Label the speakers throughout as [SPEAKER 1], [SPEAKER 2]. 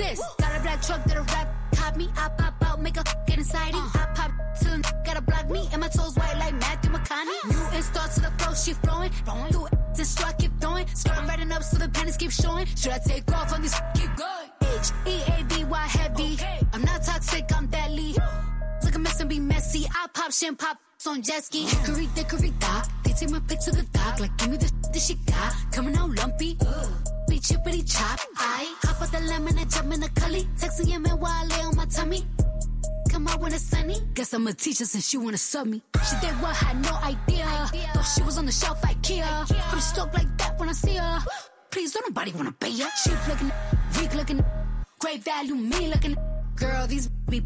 [SPEAKER 1] this? Got a black truck that'll rap, cop me. I pop out, make a get inside it. I pop till gotta block me, and my toes white like Matthew McConaughey. New install to the flow, she flowing. Through it, and so I keep throwing. Skirting right up so the panties keep showing. Should I take off on this? Keep going. H-E-A-V-Y heavy. I'm not toxic, I'm deadly. Like a mess and be messy. I pop shin pop on jet ski. Hickory dickory dock. They take my pic to the dock. Like give me the that she got. Coming out lumpy. Be chippity chop. I hop out the lemon and jump in the cully. Texting your man while I lay on my tummy. Come out when it's sunny. Guess I'm a teacher since she wanna sub me. She did what, had no idea. Thought she was on the shelf IKEA. I'm stoked like that when I see her. Please don't nobody wanna pay her. Cheap looking, weak looking, great value, me looking. Girl, these be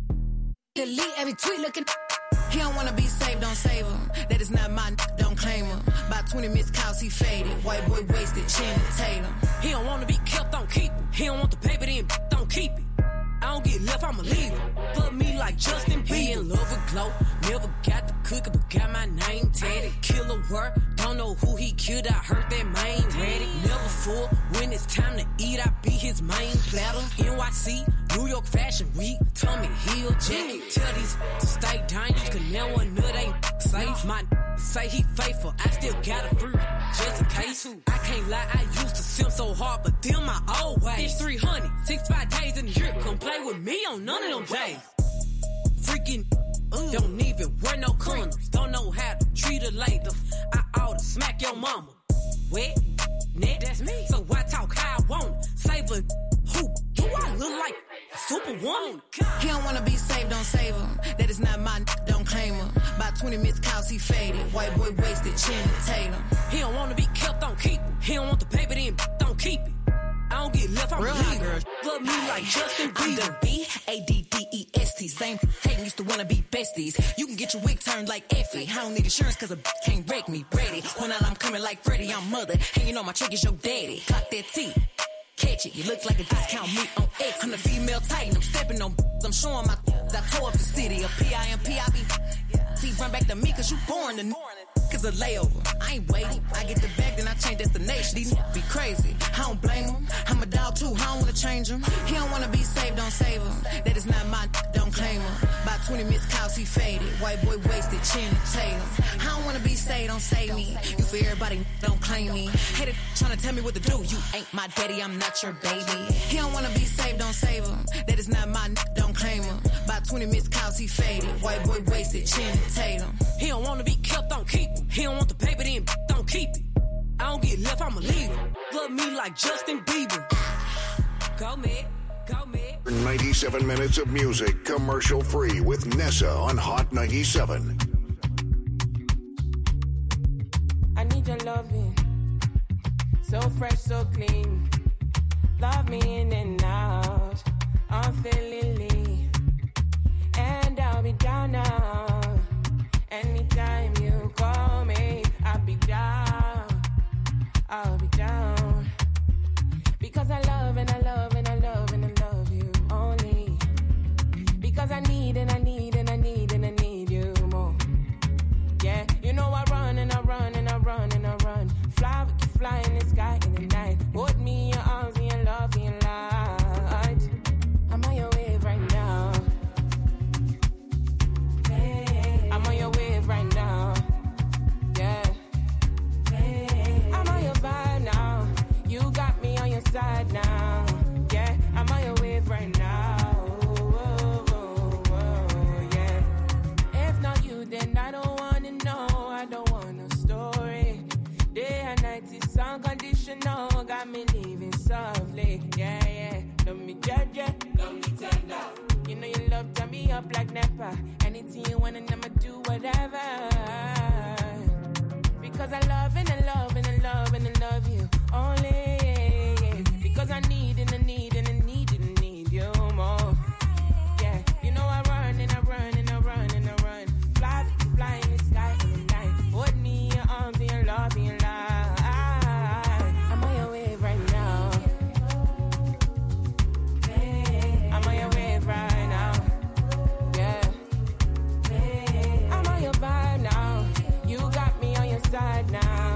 [SPEAKER 1] delete every tweet looking.
[SPEAKER 2] He don't wanna be saved, don't save him. That is not mine, don't claim him. By 20 missed calls, he faded. White boy wasted, Channing Tatum.
[SPEAKER 3] He don't wanna be kept, don't keep him. He don't want the paper, then don't keep it. I don't get left, I'ma leave him. Fuck me like Justin Bieber. Be in love with Glow. Never got the cookie, but got my name tatted. Killer work, don't know who he killed. I heard that main ready. Never full, when it's time to eat, I be his main platter. NYC, New York Fashion Week, Tommy Hill jacket. Tell these to stay down, you can never know they safe. My say he faithful, I still got a free just in case. I can't lie, I used to simp so hard, but them my old ways. It's 365 days in a year, come play with me on none of them days. Freaking, don't even wear no condoms, don't know how to treat a lady. I ought to smack your mama. Wet, net, that's me. So I talk how I want. Save a who? Do I look like a superwoman?
[SPEAKER 2] He don't wanna be saved, don't save him. That is not mine, don't claim him. By 20 missed calls, he faded. White boy wasted, Channing Tatum.
[SPEAKER 3] He don't wanna be kept, don't keep him. He don't want the paper, then don't keep it. I don't get left, I'm leaving. Girl. Love me like Justin Bieber.
[SPEAKER 2] I'm the B-A-D-D-E-S-T. Same hating used to wanna be besties. You can get your wig turned like Effie. I don't need insurance cause a can't wreck me. Ready. When I'm coming like Freddy, I'm mother. Hanging on my trick is your daddy. Clock that T. Catch it, you look like a discount meat on X. I'm the female titan, I'm stepping on I'm showing my I tore up the city. A P-I-M-P, I be run back to me cause you born to cause a layover. I ain't waiting, I get the bag then I change destination. These be crazy, I don't blame them. I'm a dog too, I don't wanna change him. He don't wanna be saved, don't save him. That is not mine, don't claim him. By 20 missed calls, he faded. White boy wasted, Channing Tatum. I don't wanna be saved, don't save me. You for everybody, don't claim me. Hater tryna tell me what to do. You ain't my daddy, I'm not your baby. He don't wanna be saved, don't save him. That is not mine, don't claim him. By 20 missed calls, he faded. White boy wasted, Channing Tatum.
[SPEAKER 3] He don't wanna be kept, don't keep him. He don't want the paper, then don't keep it. I don't get left, I'ma leave him. Love me like Justin Bieber. Go mid, go mid.
[SPEAKER 4] 97 minutes of music, commercial free with Nessa on Hot 97.
[SPEAKER 5] I need your loving, so fresh, so clean. Love me in and out, unfailingly. And I'll be down now. Anytime you call me, I'll be down. I'll be down. Because I love and I love and I love and I love you only. Because I need and I need and I need and I need you more. Yeah, you know I run and I run and I run and I run. Fly, we can fly in the sky in the night. Hold me in your arms and your love and your light. I'm on your wave right now. I'm on your wave right now, yeah. I'm on your vibe now. You got me on your side now, yeah. I'm on your wave right now, yeah. If not you, then I don't wanna know. I don't want no story. Day and night is unconditional. Got me living softly, yeah, yeah. Love me judge, love me tender. You know you love turn me up like Napa. Anything you want and I'ma do whatever. Because I love and I love and I love and I love you only, yeah. Because I need and I need and I need and I need you more. Yeah, you know I run and I run and I run and I run. Fly, fly in the sky in the night. Hold me in your arms and your love and your light. I'm on your wave right now. I'm on your wave right now. Yeah. I'm on your vibe now. You got me on your side now.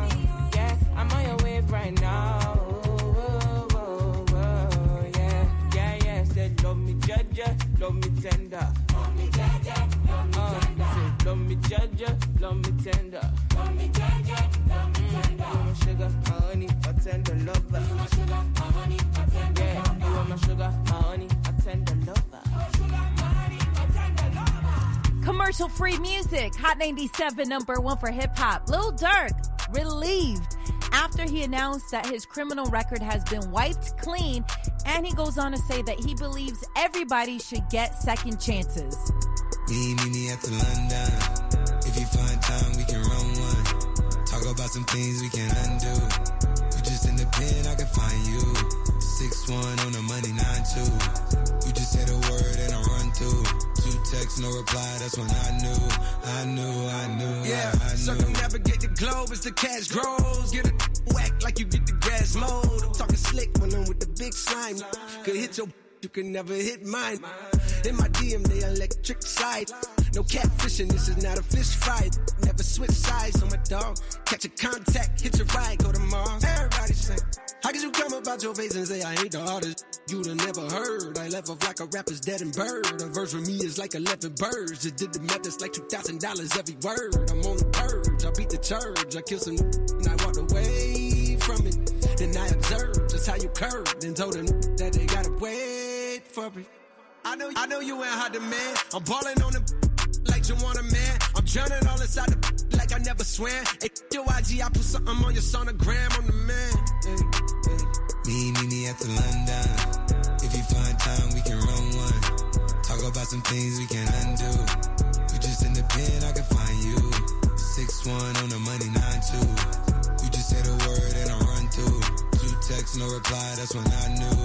[SPEAKER 6] Commercial-free music. Hot 97, number 1 for hip-hop. Lil Durk, relieved after he announced that his criminal record has been wiped clean, and he goes on to say that he believes everybody should get second chances.
[SPEAKER 7] Me after London. If you find time, we can run one. Talk about some things we can undo. You just in the pen, I can find you. 6'1" on the money, 9'2". You just say the word and I run through. 2 texts, no reply, that's when I knew. Yeah, circumnavigate the globe as the cash grows. Get a whack like you get the grass mowed. I'm talking slick when I'm with the big slime. Could hit your, you can never hit mine. In my DM, they electric slide. No catfishing, this is not a fish fight. Never switch sides on my dog. Catch a contact, hit your ride, go to Mars. Everybody say, how could you come about your face and say I ain't the artist you'd have never heard? I left off like a rapper's dead and bird. A verse for me is like 11 birds. Just did the math, it's like $2,000 every word. I'm on the purge, I beat the church. I killed some and I walked away from it. Then I observed just how you curved and told them that they gotta wait for it. I know you ain't hot demand. I'm balling on the like you want a man. I'm drowning all inside the like I never swam. Hey, your IG, I put something on your sonogram. I'm the man. Hey. Me after London. If you find time, we can run one. Talk about some things we can undo. You just in the pen, I can find you. 6'1" on the money, 9'2". You just say the word and I run through. 2 texts, no reply, that's when I knew.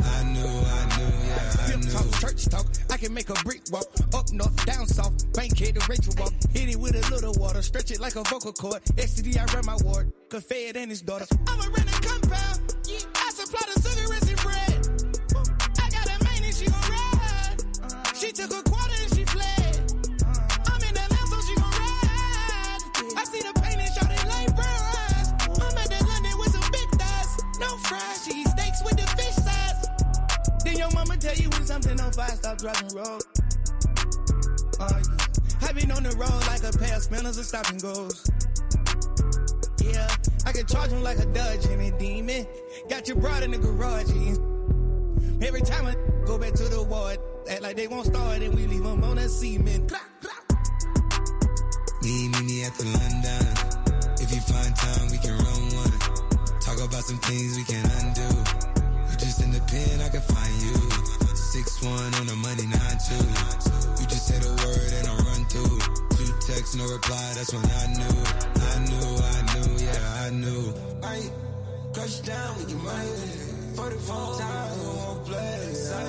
[SPEAKER 8] Talk, church talk, I can make a brick walk. Up north, down south, Bankhead to Rachel walk. Hit it with a little water, stretch it like a vocal cord. STD, I run my ward, cause Fed and his daughter. I'm a rented compound, I supply the cigarettes and bread. I got a main and she gon' ride. She took a quarter and she fled. I'm in the lamb so she gon' ride. I see the pain and shot it like brown eyes. I'm at the London with some big thighs. No fried cheese steaks with the fish size. Then your mama tell you when something on fire, stop driving road. Yeah. I been on the road like a pair of spinners and stop and goes. Yeah, I can charge them like a Dodge and a demon. Got your broad in the garage. Every time I go back to the ward, act like they won't start and we leave them on that cement.
[SPEAKER 7] Me after London. If you find time, we can run one. Talk about some things we can undo. You just in the pen, I can find you. 6'1" on the money, 9'2". You just say the word and I run through. 2 texts, no reply, that's when I knew. I crush down with your money. 44 times, we won't play.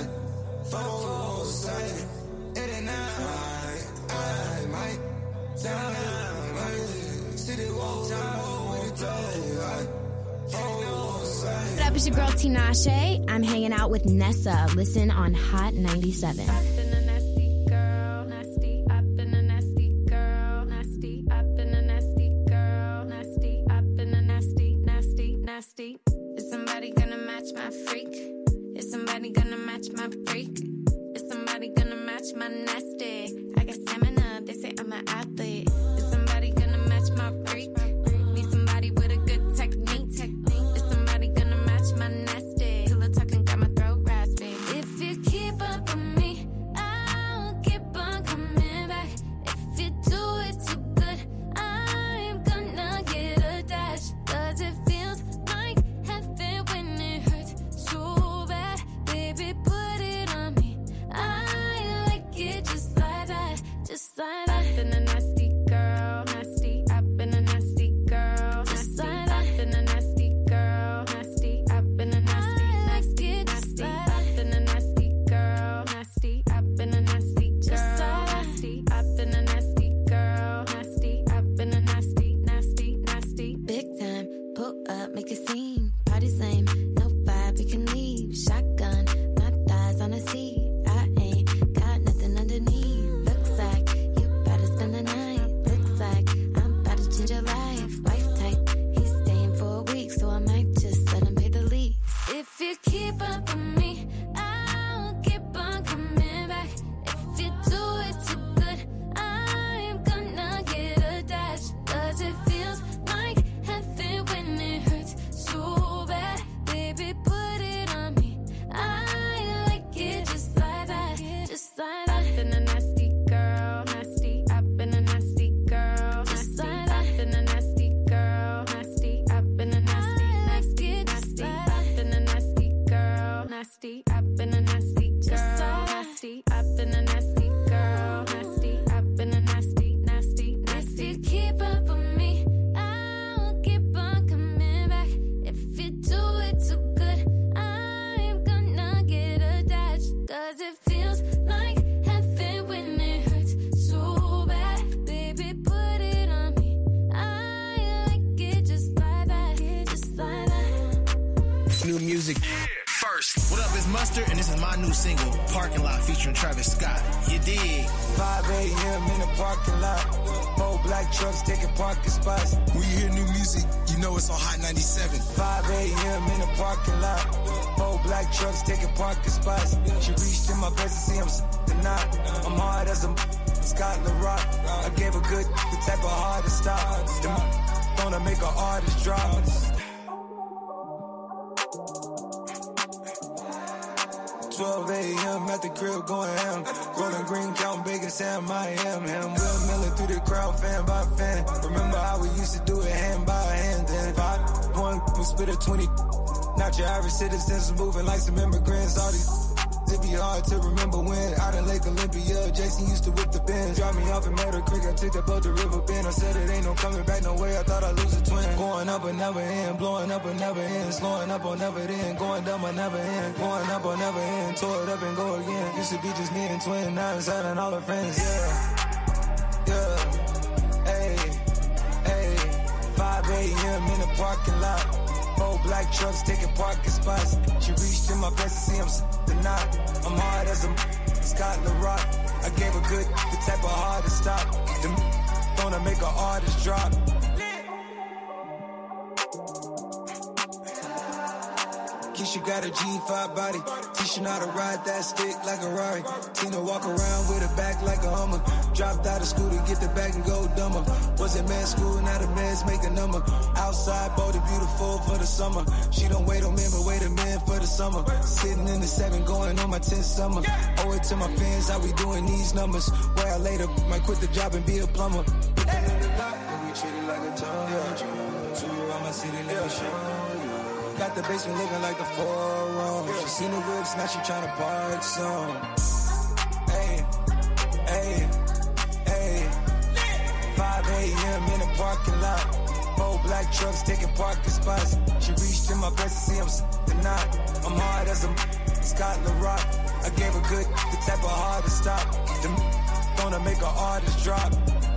[SPEAKER 7] 4 say, it ain't now. I might down, city walk time with it play.
[SPEAKER 9] What up, it's your girl Tinashe. I'm hanging out with Nessa. Listen on Hot 97.
[SPEAKER 10] Up in a nasty girl, nasty. Up in a nasty girl, nasty. Up in a nasty girl, nasty. Up in a nasty, nasty, nasty. Is somebody gonna match my freak? Is somebody gonna match my freak? Is somebody gonna match my nasty? I got stamina, they say I'm an athlete. Is somebody gonna match my freak? Need somebody with a good technique. Is somebody gonna match my nasty? Pillow talking got my throat raspy. If you keep up with me, I'll keep on coming back. If you do it too good, I'm gonna get attached. Cause it feels like heaven when it hurts so bad. Baby, put it on me. I like it just like that. Just like that. Up in a nasty nasty. I've been a nasty girl. Nasty. I've been a nasty girl. Nasty. I've been a nasty, nasty, nasty. If you keep up with me, I'll keep on coming back. If you do it too good, I'm gonna get attached. Cause it feels like heaven when it hurts so bad. Baby, put it on me. I like it just like that. Just like that.
[SPEAKER 8] New music. First. What up, it's Mustard, and this is my new single, Parking Lot, featuring Travis Scott. You dig?
[SPEAKER 11] 5 a.m. in the parking lot. Whole black trucks taking parking spots.
[SPEAKER 8] When you hear new music, you know it's on Hot 97.
[SPEAKER 11] 5 a.m. in the parking lot. Whole black trucks taking parking spots. She reached in my best to see I'm tonight. I'm hard as a Scott LaRock. I gave her good, the type of hard to stop. Gonna make an artist drop. 12 a.m. at the crib going ham. Rolling green, counting bacon, Sam, I am him. Will milling through the crowd, fan by fan. Remember how we used to do it hand by hand. Then 5-1, we split a 20. Not your average citizens moving like some immigrants. All these it be hard to remember when out in Lake Olympia, Jason used to whip the Benz. Drop me off in Meadow Creek, I took that boat to River Bend. I said it ain't no coming back, no way, I thought I'd lose a twin. Going up but never end, blowing up but never end. Slowing up or never end, going down but never end. Going up or never end, tore it up and go again. Used to be just me and twin, now it's out and all her friends, yeah. Yeah, hey, hey. 5 a.m. in the parking lot. Whole black trucks taking parking spots. She reached in my best to see I'm tonight. I'm hard as a Scott LaRock. I gave her good, the type of hard to stop. Gonna make an artist drop. Keisha got a G5 body. Tisha know how to ride that stick like a Rari. Tina walk around with her back like a Hummer. Dropped out of school to get the bag and go dumber. Was in med school, now the meds make a number. Outside, bold and beautiful for the summer. She don't wait on men, but wait a minute for the summer. Sitting in the 7, going on my 10th summer. Owe it to my fans, how we doing these numbers. Where I later might quit the job and be a plumber. Put that in the block, and we treat it like a town. Tour around my city, let me show you. Got the basement looking like the 4-room. She seen the whips, now she tryna park some. Hey, hey, hey. 5 a.m. in the parking lot. Whole black trucks taking parking spots. She reached in my best to see I'm tonight. I'm hard as a Scott LaRock. I gave her good, the type of hard to stop. Gonna make an artist drop.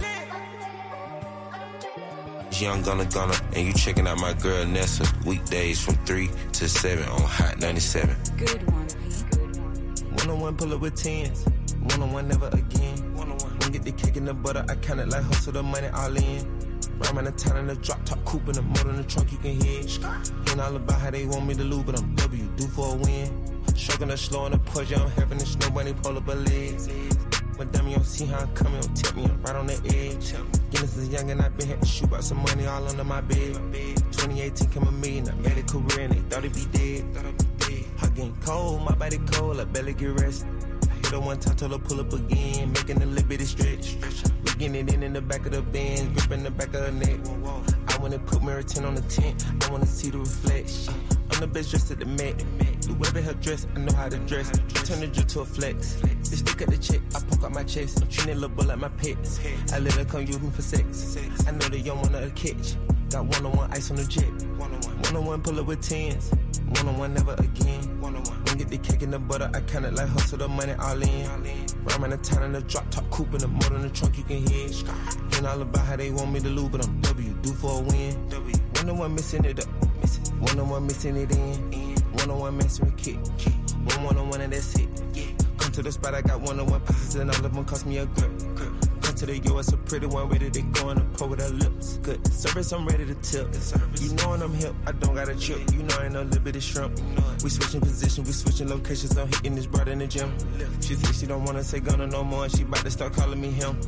[SPEAKER 12] Young Gunna, and you checking out my girl Nessa. Weekdays from 3 to 7 on Hot 97.
[SPEAKER 10] Good one, Pete.
[SPEAKER 7] One-on-one pull up with 10s. One-on-one never again. One-on-one. When get the cake in the butter, I count it like hustle the money all in. Rhyme in the town in the drop top coupe in the motor in the trunk you can hear. Ain't all about how they want me to lose, but I'm W, do for a win. Stroking the slow on the push, I'm having the snow bunny pull up her legs. But dummy, you don't see how I'm coming, don't tip me, I'm right on the edge. Guinness is young and I been had to shoot out some money all under my bed. 2018 came a million, I made a career and they thought it'd be dead. Hot getting cold, my body cold, I barely get rest. I hit her one time, told her pull up again, making a little bit of stretch. Looking it in the back of the Benz, gripping the back of her neck. I wanna put mirror 10 on the tent, I wanna see the reflection. I'm the best dressed at the Met. Whoever her dress, I know how to dress. Turn the drip to a flex. They stick at the check, I poke out my chest. I'm treating little boy like my pets. I let her come use me for sex. I know they don't want her to catch. Got one-on-one ice on the jet. One-on-one pull up with 10s. One-on-one never again. When get the cake in the butter, I count it like hustle the money all in. Rhyme in the town in the drop top coupe in the motor in the trunk you can hear. Ain't all about how they want me to lose, but I'm W, do for a win. One-on-one missing it up. One-on-one missing it in. One-on-one messing with kick. One-on-one and that's it. Come to the spot, I got one-on-one pieces and all of them cost me a grip. Come to the US, a pretty one, ready to go and pour with her lips. Good service, I'm ready to tip. You know when I'm hip, I don't got a trip. You know I ain't no little bit of shrimp. We switching position, we switching locations. I'm hitting this broad in the gym. She said she don't wanna say Gunna no more, and she about to start calling me him.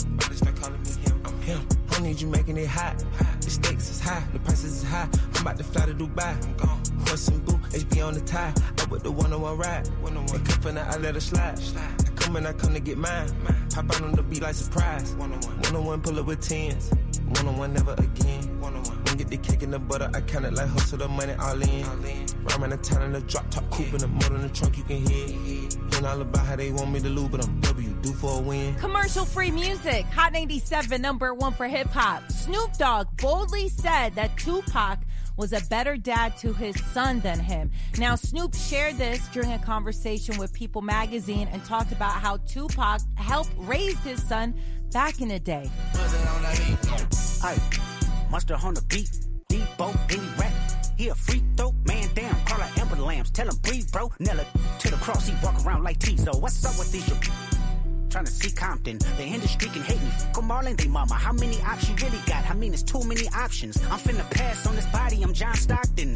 [SPEAKER 7] I'm him. I don't need you making it hot. The stakes is high, the prices is high. I'm about to fly to Dubai. Horse and boo, HB on the tie. I with the one-on-one ride. And come from I let her slide. I come and I come to get mine. Pop out on the beat like surprise. One-on-one pull up with 10s. One-on-one never again. When
[SPEAKER 13] get the cake and the butter. I count it like hustle the money all in. Rhyme in the town in the drop top coupe in the motor in the trunk you can hear. Ain't all about how they want me to lose, but I'm W due for a win.
[SPEAKER 6] Commercial-free music. Hot 97, #1 for hip-hop. Snoop Dogg boldly said that Tupac was a better dad to his son than him. Now, Snoop shared this during a conversation with People magazine and talked about how Tupac helped raise his son back in the day.
[SPEAKER 14] Aye, mustard on the beat, Debo, any rap. He a freak throw, man down, call her Amber Lambs, tell him breathe, bro. Nella to the cross, he walk around like Tizo. What's up with these? Trying to see Compton, the industry can hate me. Fuck them all and they mama. How many options you really got? I mean, it's too many options. I'm finna pass on this body, I'm John Stockton.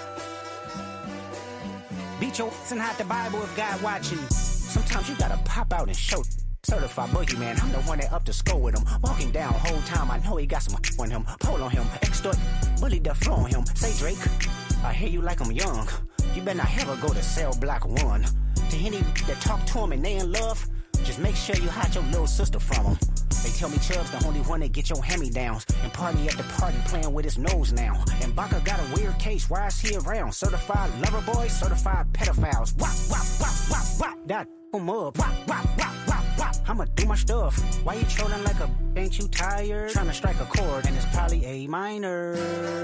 [SPEAKER 14] Beat your ass and hide the Bible if God watching. Sometimes you gotta pop out and show. Certified boogeyman, I'm the one that up to score with him. Walking down whole time, I know he got some on him. Pull on him, extort, bully the flow on him. Say Drake, I hear you like I'm young. You better not ever go to cell block 1. To any that talk to him and they in love, just make sure you hide your little sister from him. They tell me Chubb's the only one that get your hand-me-downs. And party at the party playing with his nose now. And Baca got a weird case, why is he around? Certified lover boys, certified pedophiles. Wop, wop, wop, wop, wop. That him up. Wop, wop, wop, wop, wop. I'ma do my stuff. Why you trolling like a ain't you tired? Trying to strike a chord and it's probably A minor.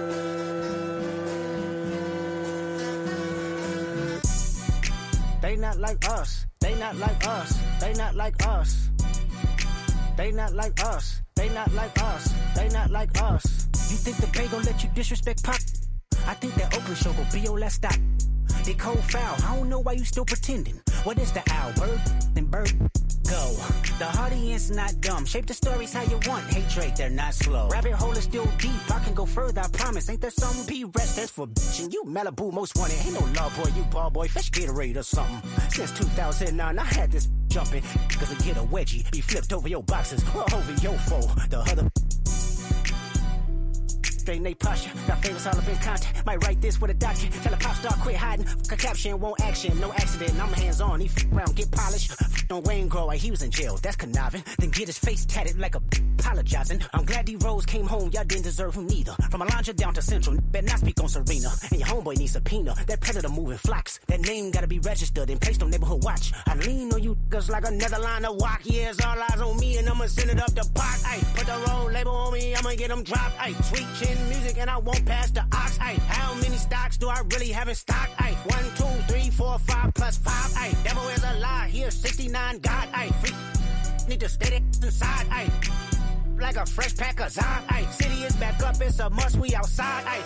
[SPEAKER 14] They not like us. They not like us. They not like us. They not like us. They not like us. They not like us. You think the Bay gon' let you disrespect Pop? I think that Oakland show gon' be your last stop. They cold foul. I don't know why you still pretending. What is the owl? Bird and bird go. The audience not dumb. Shape the stories how you want. Hey Drake, they're not slow. Rabbit hole is still deep. I can go further, I promise. Ain't there some P-rest that's for bitchin'? You Malibu most wanted. Ain't no love boy, you ball boy. Fish Gatorade or something. Since 2009, I had this jumping. Cause I get a wedgie. Be flipped over your boxes. Or over your foe. The other straighten they posture. Got favorites all up in contact. Might write this with a doctor. Tell a pop star quit hiding. Fuck a caption, won't action. No accident. I'm hands on. He around, get polished. On Wayne Grow, he was in jail. That's conniving. Then get his face tatted like a apologizing. I'm glad D Rose came home. Y'all didn't deserve him neither. From Alondra down to Central. Better not speak on Serena. And your homeboy needs subpoena. That predator moving flocks. That name gotta be registered and placed on neighborhood watch. I lean on you cause like another line of walk. Yeah, it's all eyes on me and I'ma send it up the pot. Ay, put the road label on me. I'ma get them dropped. Ay, sweet chin music and I won't pass the ox. Ay, how many stocks do I really have in stock? Ay, 1, 2, 3, 4, 5 plus 5. Ay, devil is a lie. Here 69 God. Ay, free need to stay inside. Ay, like a fresh pack of Zod. Ay, city is back up. It's a must. We outside. Ay.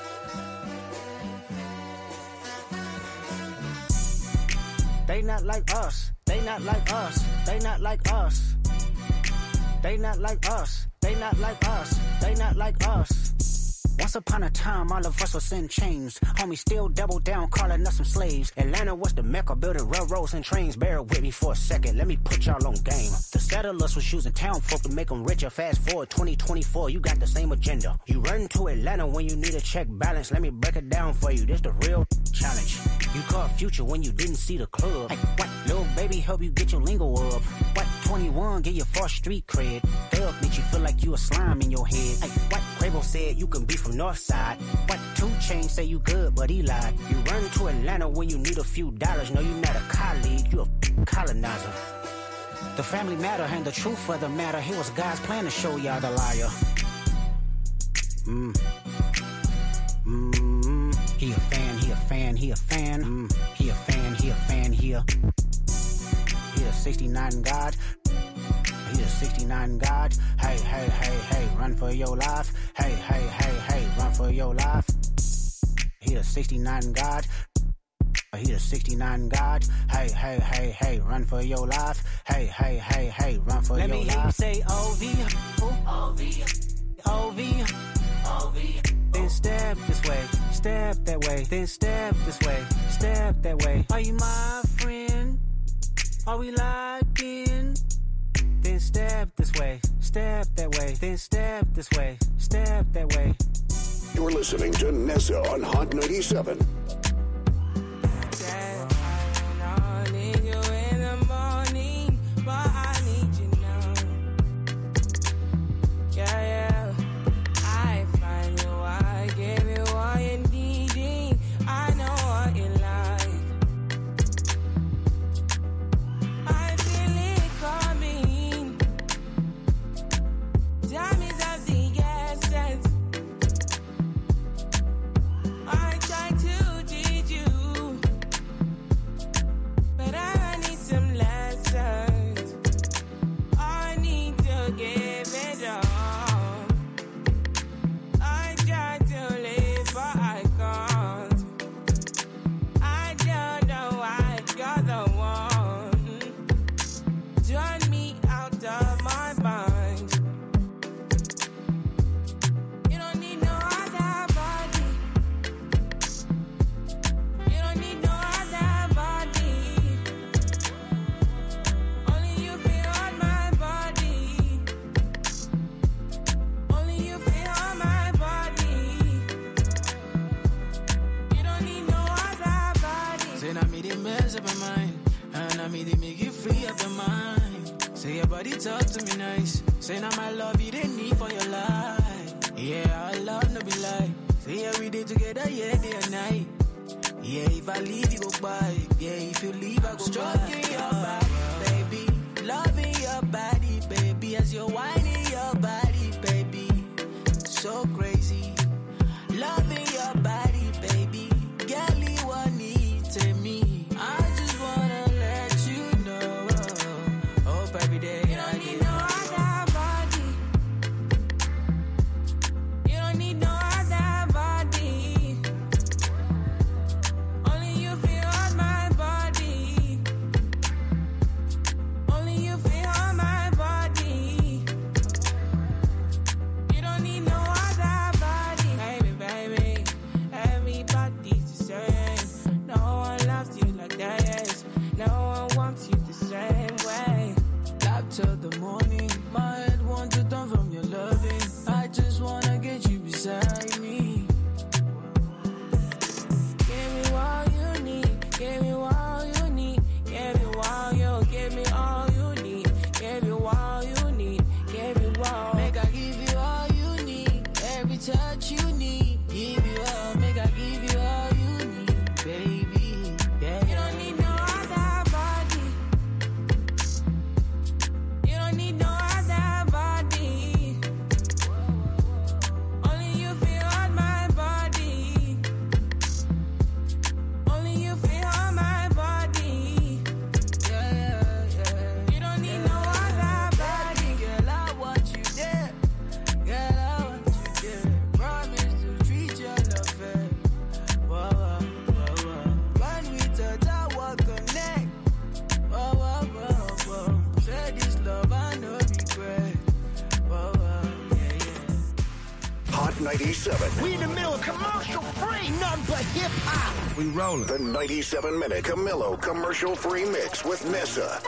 [SPEAKER 14] They not like us. They not like us. They not like us. They not like us. They not like us. They not like us. Once upon a time, all of us was in chains. Homie still double down, calling us some slaves. Atlanta was the mecca, building railroads and trains. Bear with me for a second, let me put y'all on game. The settlers was using town folk to make them richer. Fast forward 2024, you got the same agenda. You run to Atlanta when you need a check balance. Let me break it down for you, this the real challenge. You caught Future when you didn't see the club. Hey, what? Little baby help you get your lingo up. What? 21 get your false street cred. Thug make you feel like you a slime in your head. Hey, what? Quavo said you can be from Northside. What? 2 Chainz say you good, but he lied. You run to Atlanta when you need a few dollars. No, you not a colleague, you a colonizer. The family matter and the truth of the matter. Here was God's plan to show y'all the liar. He a fan, he a fan, he a fan. He a fan, he a fan, he a 69 God. He a 69 God. Hey, hey, hey, hey, run for your life. Hey, hey, hey, hey, run for your life. He a 69 God. He a 69 God. Hey, hey, hey, hey, run for your life. Hey, hey, hey, hey, run for your life. Let me hear you say O-V. O-V. O-V. O-V. Then step this way, step that way. Then step this way, step that way. Are you my friend? Are we locked in? Then step this way, step that way. Then step this way, step that way.
[SPEAKER 4] You're listening to Nessa on Hot 97.
[SPEAKER 5] I need you in the morning, but I need you now. Yeah, yeah. I find you
[SPEAKER 15] Say I made it mess up my mind, and I made it make you free up your mind. Say your body talk to me nice. Say now my love you didn't need for your life. Yeah, our love no be lie. Say every day together, yeah, day and night. Yeah, if I leave you go by. Yeah, if you leave I go stroking your body, baby. Loving your body, baby. As you're whining your body, baby. So crazy. Loving your body, baby. Girl, you want need to me. I just wanna let you know. Hope every day you don't need no other body. You don't need no other body. Only you feel on my body. Only you feel on my body. You don't need no other body. Baby, baby, everybody's the same. No one loves you like that. No one wants you the same way. Love till the morning. My head wants to turn from your loving. I just wanna get you beside me. Give me all you need. Give me all you need. Give me all you. Give me all you need. Give me all you need. Give me all. Make I give you all you need. Every touch you need. Give you all. Make I give you all you need, baby. Yeah. You don't need no other body. You don't need no other body. Only you feel on my body. Only you feel on my body. Yeah, yeah. You don't need no other body. Girl, I want you there. Girl, I want you there. Promise to treat you love fair. Whoa, whoa, whoa, whoa. When we touch, I will connect. Whoa, whoa, whoa, whoa. Say this love, I know regret. Whoa, whoa, yeah, yeah.
[SPEAKER 4] Hot 97.
[SPEAKER 8] We in the middle of commercial free, none but hip hop.
[SPEAKER 13] We rolling.
[SPEAKER 4] The 97-minute Camilo commercial-free mix with Nessa.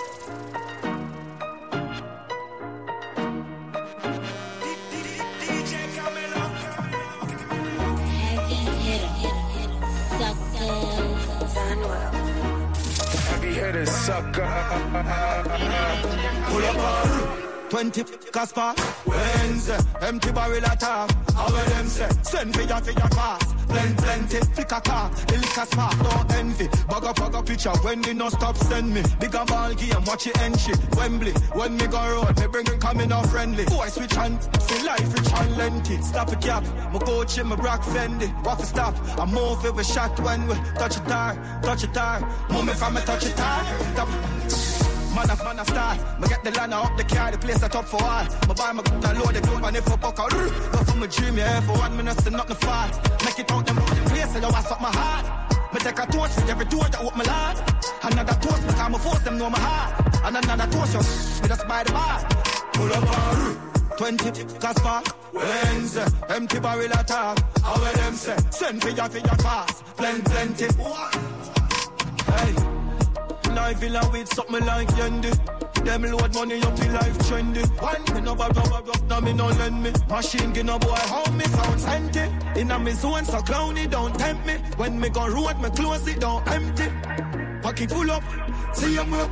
[SPEAKER 13] Heavy hitter, sucker.
[SPEAKER 8] Pull up on 20 Casper, Wednesday, empty barrel attack. How will them say? Send for your class. Plenty, flick a car, the liquor spark, don't envy. Bag up picture, when they no stop send me. Bigger ball game, watch it entry. Wembley, when me go road, me bring him coming out friendly. Boy switch hand, feel life rich and lengthy. Stop a cap, my coach in my Brock Fendi. What to stop, I move it with shot when we touch it hard. Move me from me touch it hard. Stop. Man a star. Me get the line up the car, the place that up for all. Me buy my gun and load the dope and if I buck out. Go for my dream, yeah, for 1 minute, so nothing far. Make it out them place, so you want something hard. Me take a toast for every door that open my lad. Another toast, because me force them know my heart. And another toast, you me just buy the bar. Pull up on 20 Casper, Wednesday, empty barrel attack. How will them say? Send for your class. Plenty. Hey. Life villa with something like Yendi. Them load money up in life trendy. One me no bag now me no lend me. Machine gun a boy, how me sound empty. Inna me zone so clowny, don't tempt me. When me go road, me close it, don't empty. Pocket full up, see em up.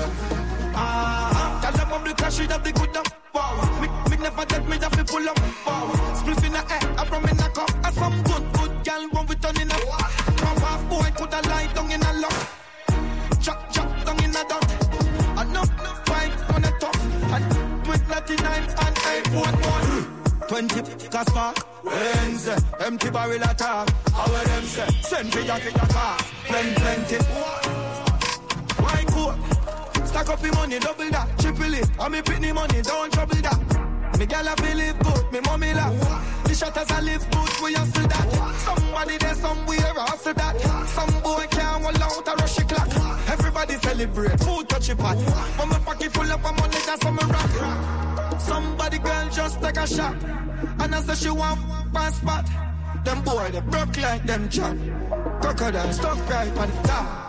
[SPEAKER 8] Tell them I'm the cash it up the good up. Wow, me never get me that fi pull up. Wow, spliff in the air, I from me knock up. I some good girl when we turn in up. Come off boy, put a light down in a lock. Chop down in a dot. Enough fight on the top. And with 99 and 8.1. 20 Casper, Wednesday, empty barrel attack. How will them say? Send for your class. Plenty. Why cool? Stack up the money, double that, triple it. And me pitney money, don't trouble that. Me gal a feel live good, me mommy laugh. The shutters a live good, we hustle that. Somebody there somewhere hustle that. Some boy can't roll out a rush clock. Everybody celebrate, food touch a pot. When my pocket full up of money, that's how me rock. Somebody girl just take a shot. And I say she want one spot. Them boy they broke like them chop. Crocodile stuck right on the top.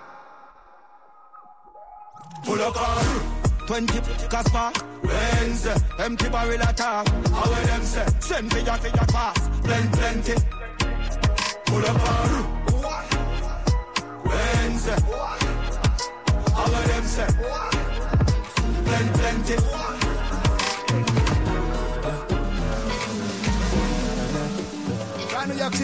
[SPEAKER 8] Pull up on 20 Casper, Wednesday, empty barrel attack. How will them say? Send for your class. Plenty. Pull up on Wednesday.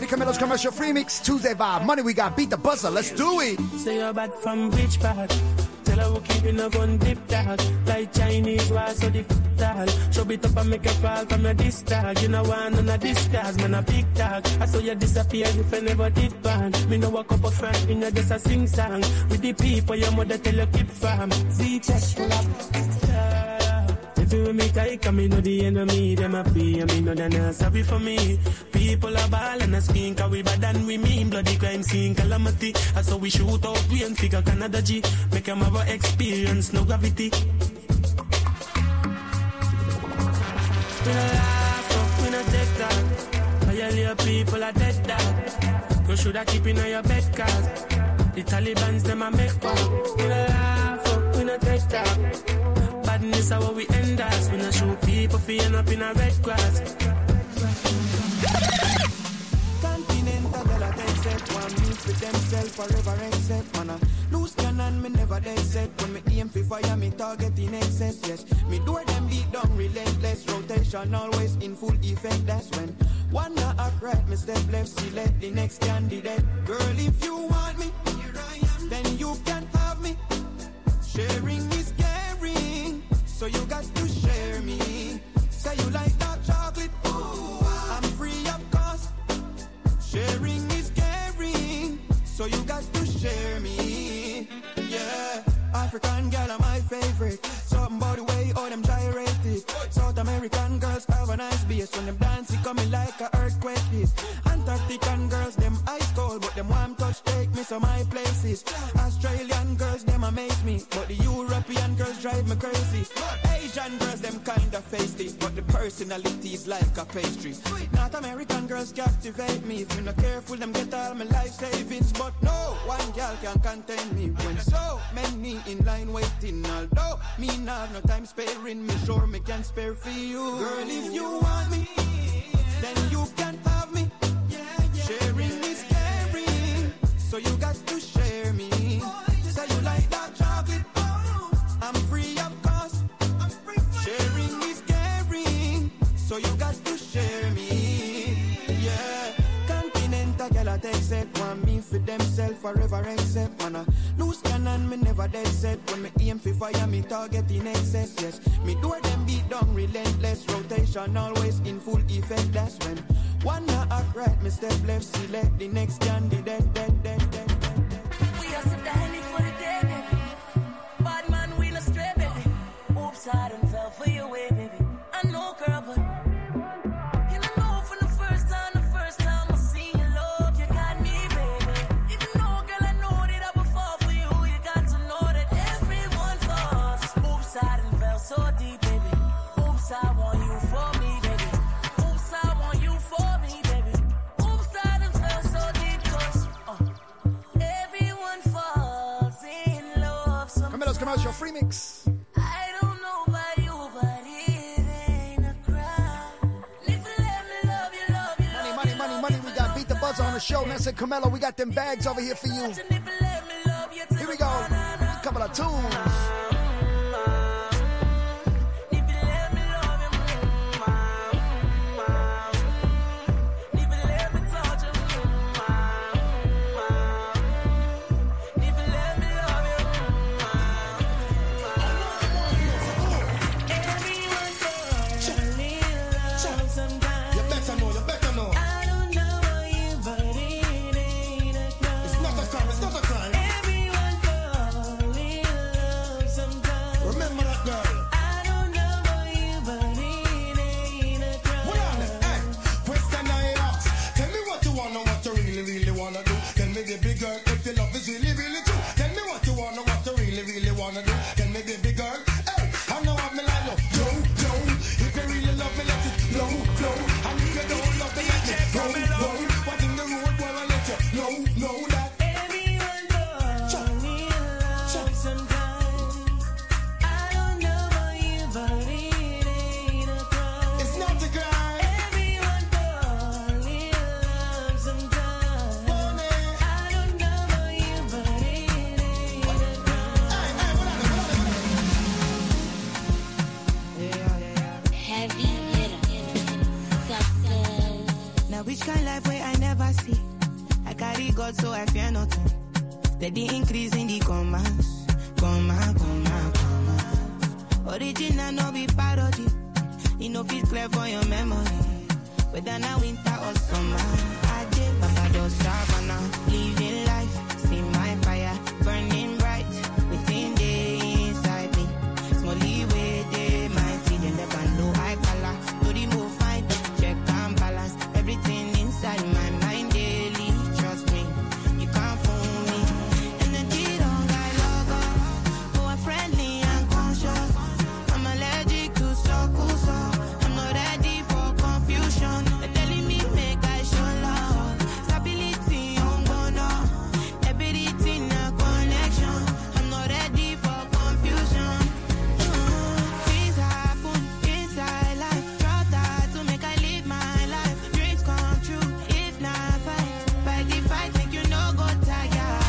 [SPEAKER 16] Camilo's commercial free mix. Tuesday vibe. Money we got. Beat the buzzer. Let's do it.
[SPEAKER 17] Say you're bad from which part? Tell her we're keeping a gun dip dog. Like Chinese war, so the dog. Show it up and make a fall from your disc dog. You know one on a disc dog, man a big dog. I saw you disappear if I never did ban. Me know a couple friends, me know just a sing song. With the people your mother tell you keep from. Z-Tech full up. If you make a come, me know the enemy, them a pay, and me know they're not sorry for me. People are ball and a skin, cause we bad and we mean bloody crime scene calamity. I saw we shoot out, we and figure Canada G. Make them have a experience, no gravity. We no laugh, we no take that. All your people are dead dog. You shoulda keep in your bed, cause the Taliban's them a make one. We no laugh, we no take that. Badness are what we end us. We no shoot people for end up in a red grass.
[SPEAKER 18] Continental, girl, I take set. One meet with themselves forever except. Man, I lose cannon, me never dead set. When me aim for fire, me target in excess, yes. Me do them beat down, relentless. Rotation always in full effect, that's when one not act right, me step left, select the next candidate. Girl, if you want me, then you can have me. Sharing is caring, so you got to share me. Say you like dark chocolate, ooh, I'm free of cost. Sharing is caring, so you got to share me. Yeah, African girl are my favorite. Something about the way all them gyrated. South American girls have a nice bass. When them dance, it coming like a earthquake hit. Antarctican girls, them ice cold, but them warm touch take me to my places. Australian girls, them amaze me, but the European girls drive me crazy. Asian girls, them kinda feisty, but the personality is like a pastry. North American girls captivate me. If you're not careful, them get all my life savings. But no one girl can contain me when so many in line waiting. Although me not have no time sparing, me sure me can spare for you. Girl, if you want me, then you can have me. Sharing is caring, so you got to share me. Say you like dark chocolate, I'm free of cost. Sharing is caring, so you got to share me. Yeah, continental girl I take set. Want me for themselves forever except. Man, loose cannon, me never dead set. When me aim for fire, me target in excess, yes. Me do them beat down, relentless. Rotation always in full effect, that's when one not act right, me step left, select the next candidate.
[SPEAKER 3] We are sit down for the day, baby. Bad man, we no stray, baby. Oops, I done fell for your way, baby. I know, girl, but you don't know from the first time I see your love, you got me, baby. Even though, girl, I know that I would fall for you, you got to know that everyone falls. Oops, I done fell so deep, baby. Oops, I want you for me, baby. Oops, I want you for me, baby. Oops, I done fell so deep, cause everyone falls in love sometimes.
[SPEAKER 16] Camilo's commercial free mix.
[SPEAKER 3] I don't know about you, but it ain't a crime. If you let me love you, love you, love
[SPEAKER 16] Money, money, money. We got Beat the Buzzer on the show. Nessa and Camelo, we got them bags over here for you. Here we go. A couple of tunes.
[SPEAKER 15] Steady increase in the commas. Comma. Original no be parody. You know fit clear for your memory. Whether now winter or summer. I did Papa don't stop now. Living life. See my fire burning bright within the inside me. Smally way they mighty. Then the bando high color. No remove fight. Check and balance. Everything inside my mind daily. Trust me. You can't fool me. And the deed on guy logo. Who are friendly and conscious. I'm allergic to so. I'm not ready for confusion. They're telling me make I show love. Stability on bono. Everything a connection. I'm not ready for confusion. Things happen inside life. Try that to make I live my life. Dreams come true. If not fight the fight, make you no go tired.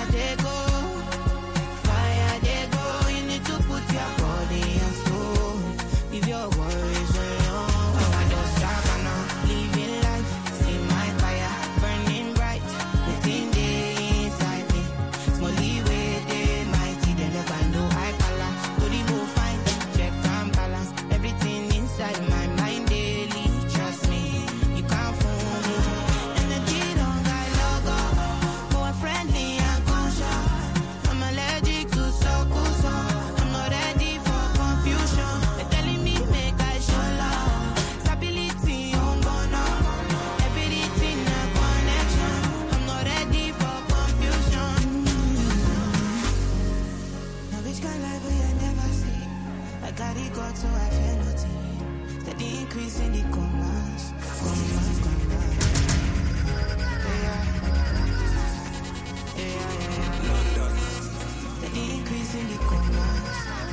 [SPEAKER 15] Fire they go. You need to put your body and soul. Leave your worries alone. I don't stop now. Living life. See my fire burning bright within the inside me. Smally way they mighty. Then the bando high color. To remove fine. Check and balance. Everything inside my mind daily. Trust me. You can't fool me. And the kid on guy logo. More friendly and conscious. I'm allergic to so. I'm not ready for confusion. They're telling me make I show love. Stability on bono. Everything a connection. I'm not ready for confusion. Now which kind life will you never see? I got it got so I feel nothing. Steady increase in the commas. Steady increase in the commas.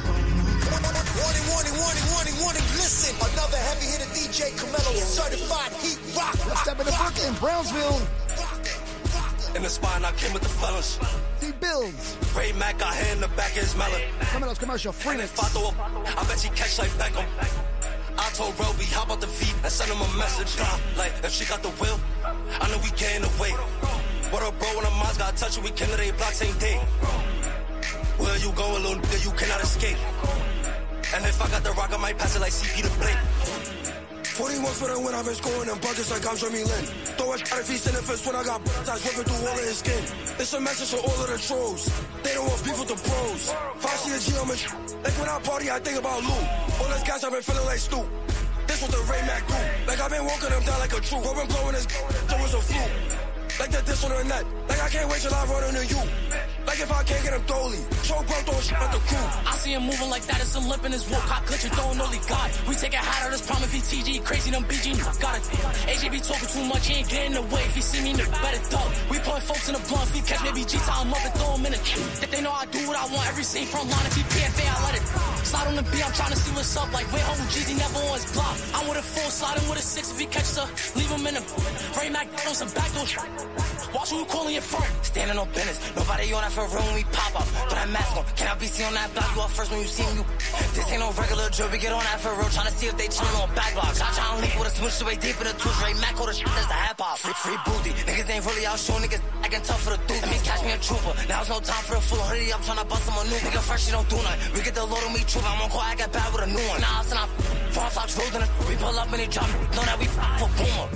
[SPEAKER 16] Warning, listen. Another heavy hitter DJ Camelo, certified heat rock. Let's step into Brooklyn, Brownsville.
[SPEAKER 19] In the spine, I came with the fellas.
[SPEAKER 16] D-Bills.
[SPEAKER 19] Ray Mac got hair in the back of his melon.
[SPEAKER 16] Camelo's commercial free.
[SPEAKER 19] And if I throw up, I bet she catch like Beckham. I told Roby, hop out the V and send him a message. Like, if she got the will, I know we getting away. What up, bro, when the moms got touch you, we came to they block same day. Where you going, little nigga, you cannot escape. And if I got the rock, I might pass it like CP to Blake.
[SPEAKER 20] 41 for the win, I've been scoring them buckets like I'm Jeremy Lin. Throw a shot if he's in the fist when I got eyes whipping through all of his skin. It's a message to all of the trolls. They don't want beef with the pros. If I see a G on me, like when I party, I think about Lou. All this gas, I've been feeling like Stu. This what the Ray Mac do. Like I've been walking them down like a troop. I've been blowing his there was a flu. Like the diss on the net. Like I can't wait till I run into you. Like if I can't get him dolly. Choke bro throwing shit at the crew.
[SPEAKER 3] I see him moving like that, it's a limp in his walk. Hot glitching, throwing only God. We take it higher, this problem if he TG. Crazy, them BG, got it. AJ be talking too much, he ain't getting away. If he see me, better duck. We point folks in the blunt, if he catch maybe G, tie him up and throw him in a that they know I do what I want. Every scene front line, if he PFA, I let it. Slide on the B, I'm trying to see what's up. Like, where home Jeezy never on his block. I'm with a 4, sliding with a 6. If he catches her, leave him in the Ray Mac on some backdoor. Watch who you calling your front.
[SPEAKER 2] Standing on business, nobody on that for room, we pop up. Throw that mask on, can I be seen on that block? You up first when you see me, this ain't no regular drill, we get on that for real, trying to see if they chillin' on back blocks. I try to link with a switch the way deep in the twitch, Ray Mac or the shit that's a hip hop. Free booty, niggas ain't really out showing niggas, I can tough for the dude. That means catch me a trooper, now it's no time for the full hoodie, I'm trying to bust him a new nigga fresh, she don't do nothing. We get the load on me trooper, I'm on call, I got bad with a new one. Nah, I'm front socks rolled in it, we pull up and they drop, know that we for Puma.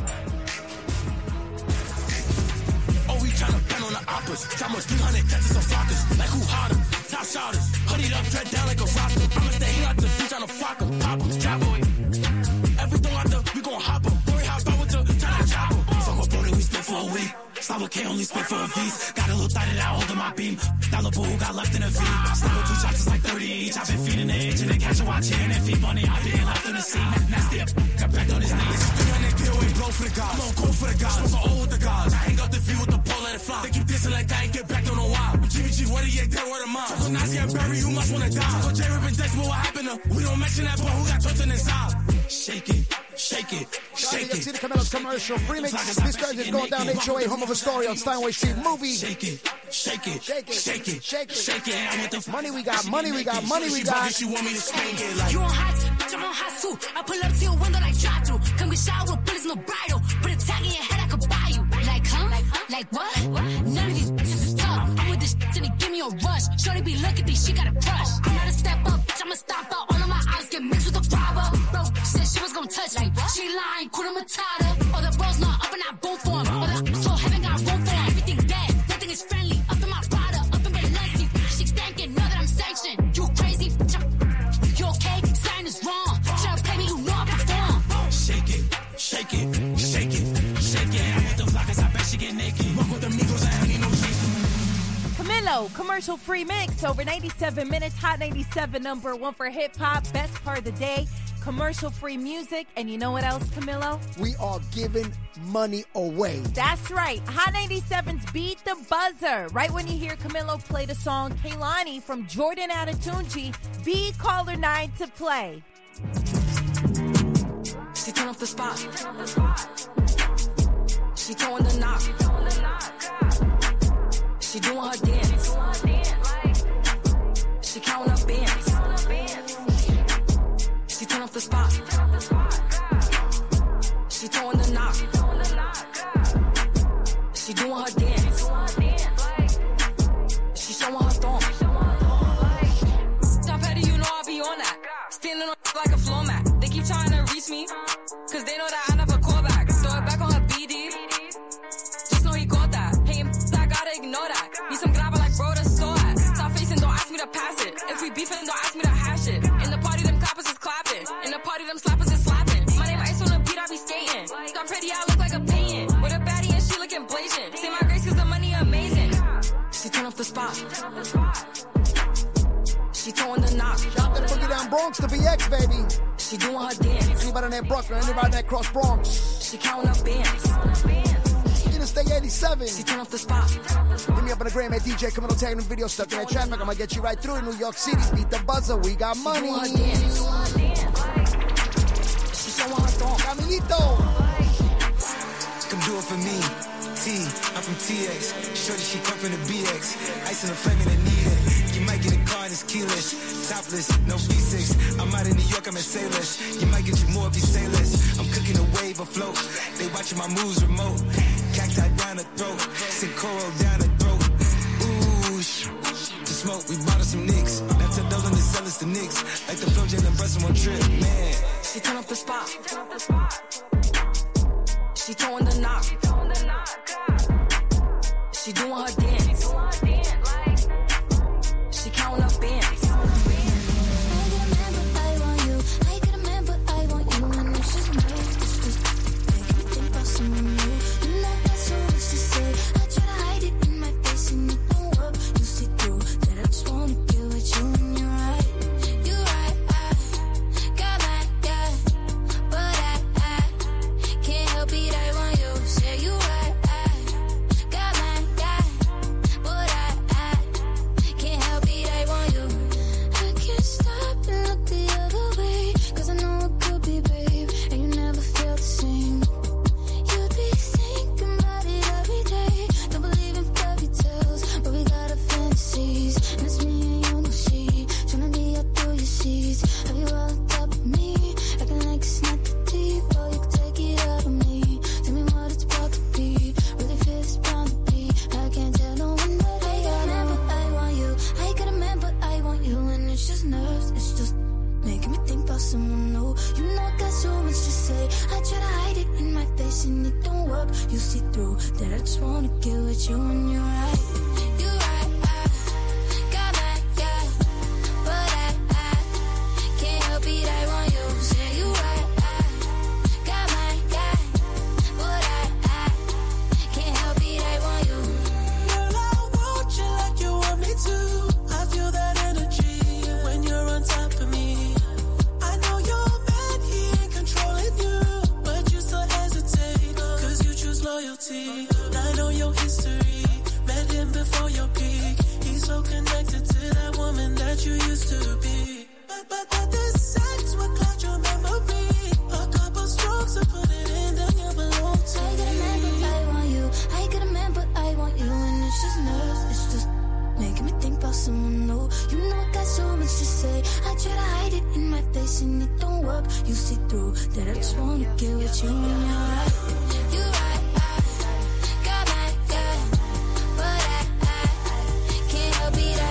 [SPEAKER 17] We tryna pen on the oppas. Try much 300 catches some flockers. Like who hotter? Top shotters. Hooded up, dread down like a roster. I'ma stay out the beach tryna flock em. Pop em, trap boy. Everything out there, we gon' hop em. Boy, hop out with the tryna chop em. Fuck up, brother, we spent for a week. Slava K only spent for a V's. Got a little thotted out holding my beam. Dollar boo got left in a V. Slava 2 shots is like 30 each. I've been feeding the itch and then catch a watch here and then feed money. I've been left in the scene. Nasty up, got back on his knees. 300 POA blow for the guys. I'm on call for the guys. Smoke for all with the guys. I hang out the view with the pole, let it fly. They keep dissing like that, ain't get back, don't know why. But GBG, what do you get, word of mine? So Nazi and Barry, you must wanna die. So J-Rip and Dex, what happened to? We don't mention that, but who got tortured inside? Shake it, shake it, shake it.
[SPEAKER 16] See the Camelo's commercial remix. This Thursday is going down HOA, home of a story on Steinway Street movie.
[SPEAKER 17] Shake it, shake it, shake it, shake it, shake it, shake it. I'm with the
[SPEAKER 16] money we got, money we got, money we got.
[SPEAKER 17] You want me to spank it like
[SPEAKER 1] you on hot, bitch, I'm on hot too. I pull up to your window like drive through. Come get shot with bullets, no bridle. Put a tag in your head, I could buy you. Like, huh? Like what? None of these bitches is tough. I'm with this a rush. Shorty be looking at these, she got a crush. I'm not a step up, bitch, I'ma stop out. All of my eyes get mixed with the flower. Bro, said she was gonna touch me. She lying, Kuna Matata. All the bros not up and I boom for him. All the so heaven got room for him. Everything dead, nothing is friendly. Up in my Prada, up in Balenci. She thinking, know that I'm sanctioned. You crazy, bitch, you okay? Sign is wrong. Try to play me, you know I perform.
[SPEAKER 15] Shake it, shake it, shake it, shake it. I'm with the flockers, I bet she get naked. Walk with the Migos, I ain't no shit.
[SPEAKER 6] Camilo, commercial-free mix, over 97 minutes, Hot 97, number one for hip-hop, best part of the day, commercial-free music, and you know what else, Camilo?
[SPEAKER 16] We are giving money away.
[SPEAKER 6] That's right, Hot 97's Beat the Buzzer. Right when you hear Camilo play the song Kehlani from Jordan Adetunji, be caller 9 to play.
[SPEAKER 2] She turn off the spot. She throwing the knock. She doing her dance. She counting up bands. She turn off the spot. She throwing the knock. She doing her dance. She showing her thong. Top Petty, you know I be on that. Standing on like a floor mat. They keep trying to reach me, cause they know that I never call back. Throw it back on her BD. Just know he caught that. Hey, I gotta ignore that. Need some grabber like bro to store at. Stop facing, don't ask me to pass it. If we beefing, don't ask me to hash it. In the party, them clappers is clapping. In the party, them slappers is slapping. My name Ice on the beat, I be skating. I'm pretty, I look like a painting. With a baddie and she looking blazing. Say my grace cause the money amazing. She turn off the spot. She throwing the knock.
[SPEAKER 16] Shout out to Boogie Down Bronx, the BX, baby.
[SPEAKER 2] She doing her dance.
[SPEAKER 16] Anybody in that Brooklyn, anybody in that Cross Bronx.
[SPEAKER 2] She counting up bands.
[SPEAKER 16] Interstate 87.
[SPEAKER 2] She turn off the spot.
[SPEAKER 16] Hit me up on the gram at DJ Camilo, tagging them videos stuck in that traffic. I'm gonna get you right through New York City. Beat the buzzer, we got money.
[SPEAKER 2] She doing her dance. She showing her thong.
[SPEAKER 16] Camilito.
[SPEAKER 11] Come do it for me. I'm from TX. Shorty, she come from the BX. Ice in the flame and I need it. You might get a car and it's keyless. Topless, no V6. I'm out in New York, I'm at Sailors. You might get you more if you say less. I'm cooking a wave afloat. They watching my moves remote. Cacti down the throat. Sing coral down the throat. Ooh, to smoke, we bought us some nicks. Now $10 to sell us the Knicks. Like the flow, Jalen Brunson on trip, man.
[SPEAKER 2] She turn up the spot. She throwing the knock. She doing her dance. She counting up bands.
[SPEAKER 1] Got my, but I can't help it.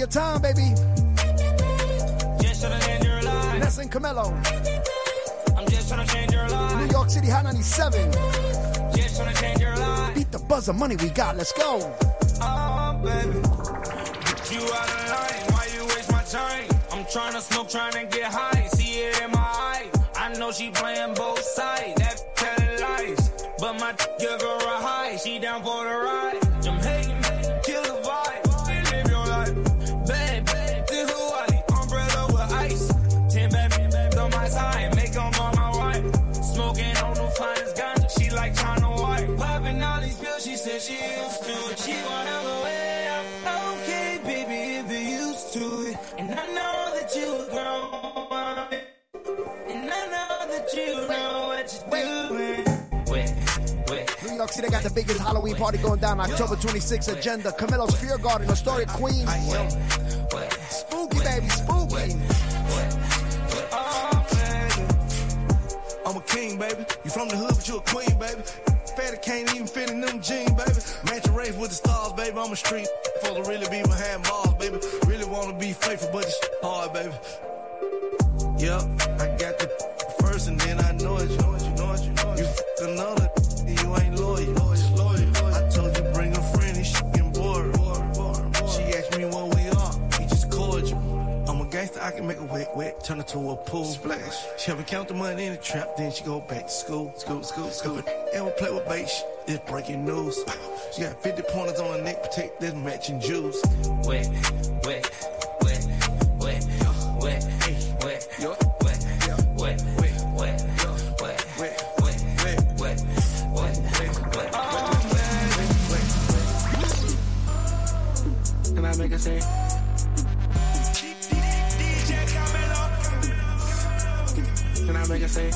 [SPEAKER 16] your time, baby.
[SPEAKER 15] Just tryna change your life.
[SPEAKER 16] Nessa and Camelo.
[SPEAKER 15] I'm just tryna change your life.
[SPEAKER 16] New York City Hot 97.
[SPEAKER 15] Just tryna change your life.
[SPEAKER 16] Beat the buzz of money we got. Let's go.
[SPEAKER 15] Oh, baby. Get you out of line. Why you waste my time? I'm tryna smoke, tryna get high. See it in my eye. I know she playing both sides. That telling lies. But my give her a high. She down for the ride. I'm hating, kill the vibe. Live your life. Bad, this Hawaii. Umbrella with ice. 10 bad on my side. Make them on my wife. Smoking on the finest ganja. She like China White. Popping all these pills. She said she used to it. She wanna go way up. Okay, baby, if you're used to it. And I know that you a grown. And I know that you know what you're doing.
[SPEAKER 16] New York City got the biggest Halloween party going down October 26th. Agenda. Camelo's Fear Garden, Astoria, Queens. Spooky, baby, spooky.
[SPEAKER 8] I'm a king, baby. You from the hood, but you a queen, baby. Fatty can't even fit in them jeans, baby. Match a race with the stars, baby. I'm a street. Supposed to really be behind bars, baby. Really want to be faithful, but it's hard, baby. Yep, I got the first and then I know it. You fuck another, you ain't loyal. I told you bring a friend, he getting bored. She asked me what we are, we just cordial. I'm a gangster, I can make a wet, turn it to a pool. Splash. She help me count the money in the trap, then she go back to school. Ever play with bait, it's breaking news. She got 50 pointers on her neck, protect this matching juice. Wet.
[SPEAKER 17] Can I make a say? Can I make a say?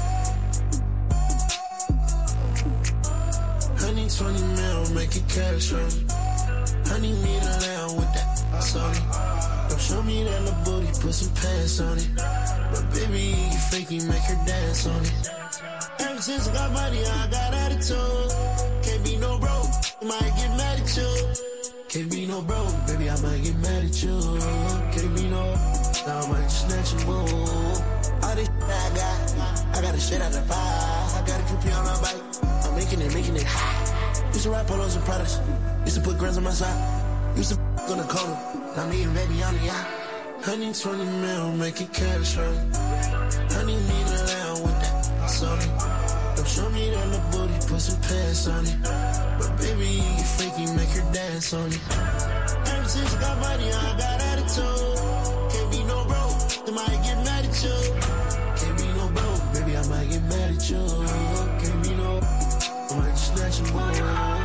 [SPEAKER 21] Honey, 20 mil, make it cash on me. Honey, need a lamb with that Sony. Don't show me that little booty, put some pants on it. But baby, you fake me, make her dance on it. Ever since I got money, I got attitude. Can't be no broke, might get mad at you. Can't be no broke, baby, I might get mad at you. Can't be no, now I might snatch and move. All this I got a shit out the pie. I got a coupé on my bike. I'm making it hot. Used to ride polos and products. Used to put grams on my side. Used to on the corner. Now me and baby on the yacht. Honey, 20 mil, make it cash, honey. Honey, need a lamb with that Sony. Don't show me that little booty, put some pants on it. But baby, you freaky, make her dance on it. Ever since I got money, I got attitude. Can't be no broke, they might get mad at you. Can't be no broke, baby, I might get mad at you. Can't be no, I might just snatch you more.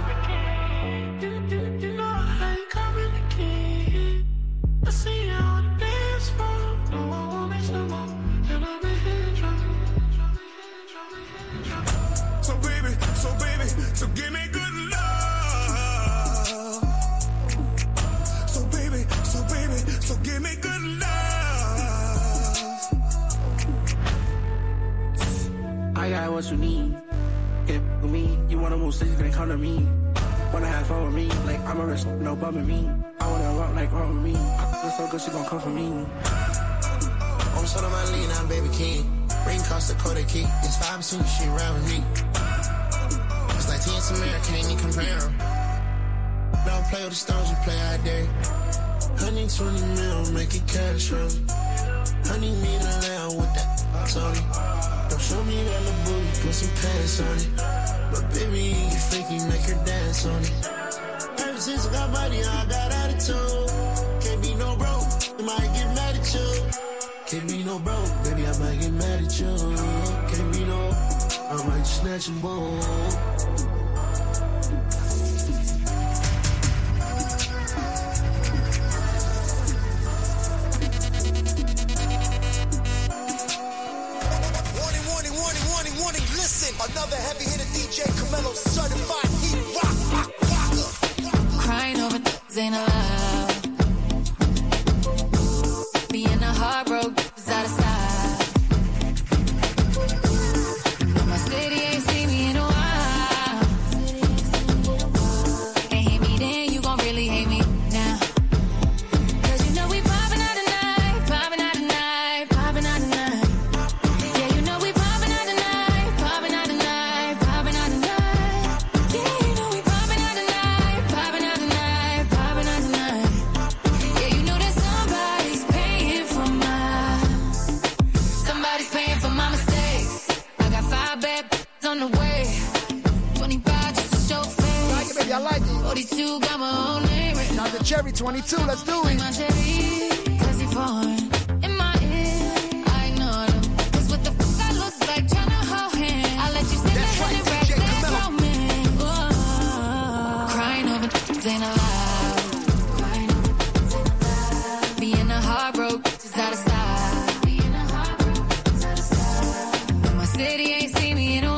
[SPEAKER 17] You know I ain't coming again. I see you on the dance floor. No, I won't miss no more. And I'll be here driving.
[SPEAKER 8] So give me good love. So give me good love.
[SPEAKER 17] I got what you need. Get with me. You wanna move cities, then come to me. Wanna have fun with me, like I'm a risk, no bumming me. I wanna rock like rock with me. I so good, she gon' come for me.
[SPEAKER 21] I'm sort of my lean, I'm baby king. Ring cost the Kodak key. It's 5 soon, she around with me. It's like T and Samara, can't even compare them. Don't play with the stones, you play out there. Honey, 20 mil, make it cash, honey. Honey, need a lamb with that Sony. Don't show me that little booty, put some pants on it. But baby, you freaky, make her dance on it. Ever since I got money, I got attitude. Can't be no broke, they might get mad at you. Can't be no broke, baby, I might get mad at you. Can't be no, I might snatch and bowl.
[SPEAKER 22] Warning, listen, another heavy hitter DJ Camelo, certified heat rocker.
[SPEAKER 23] Crying over ain't allowed. Being a heartbroken is out of sight. But my city ain't seen me in a while.
[SPEAKER 16] February 22. Let's do it.
[SPEAKER 23] Cause he foreign in my ear. I ignore him. Cause what the fuck I look like trying to hold him. I let you see
[SPEAKER 16] That's
[SPEAKER 23] me
[SPEAKER 16] right,
[SPEAKER 23] in the
[SPEAKER 16] DJ
[SPEAKER 23] rap.
[SPEAKER 16] Camelo.
[SPEAKER 23] Crying over ain't allowed. Crying over ain't allowed. Being a heartbroken is out of style. Being a heartbroken is out of style. But my city ain't seen me in a while.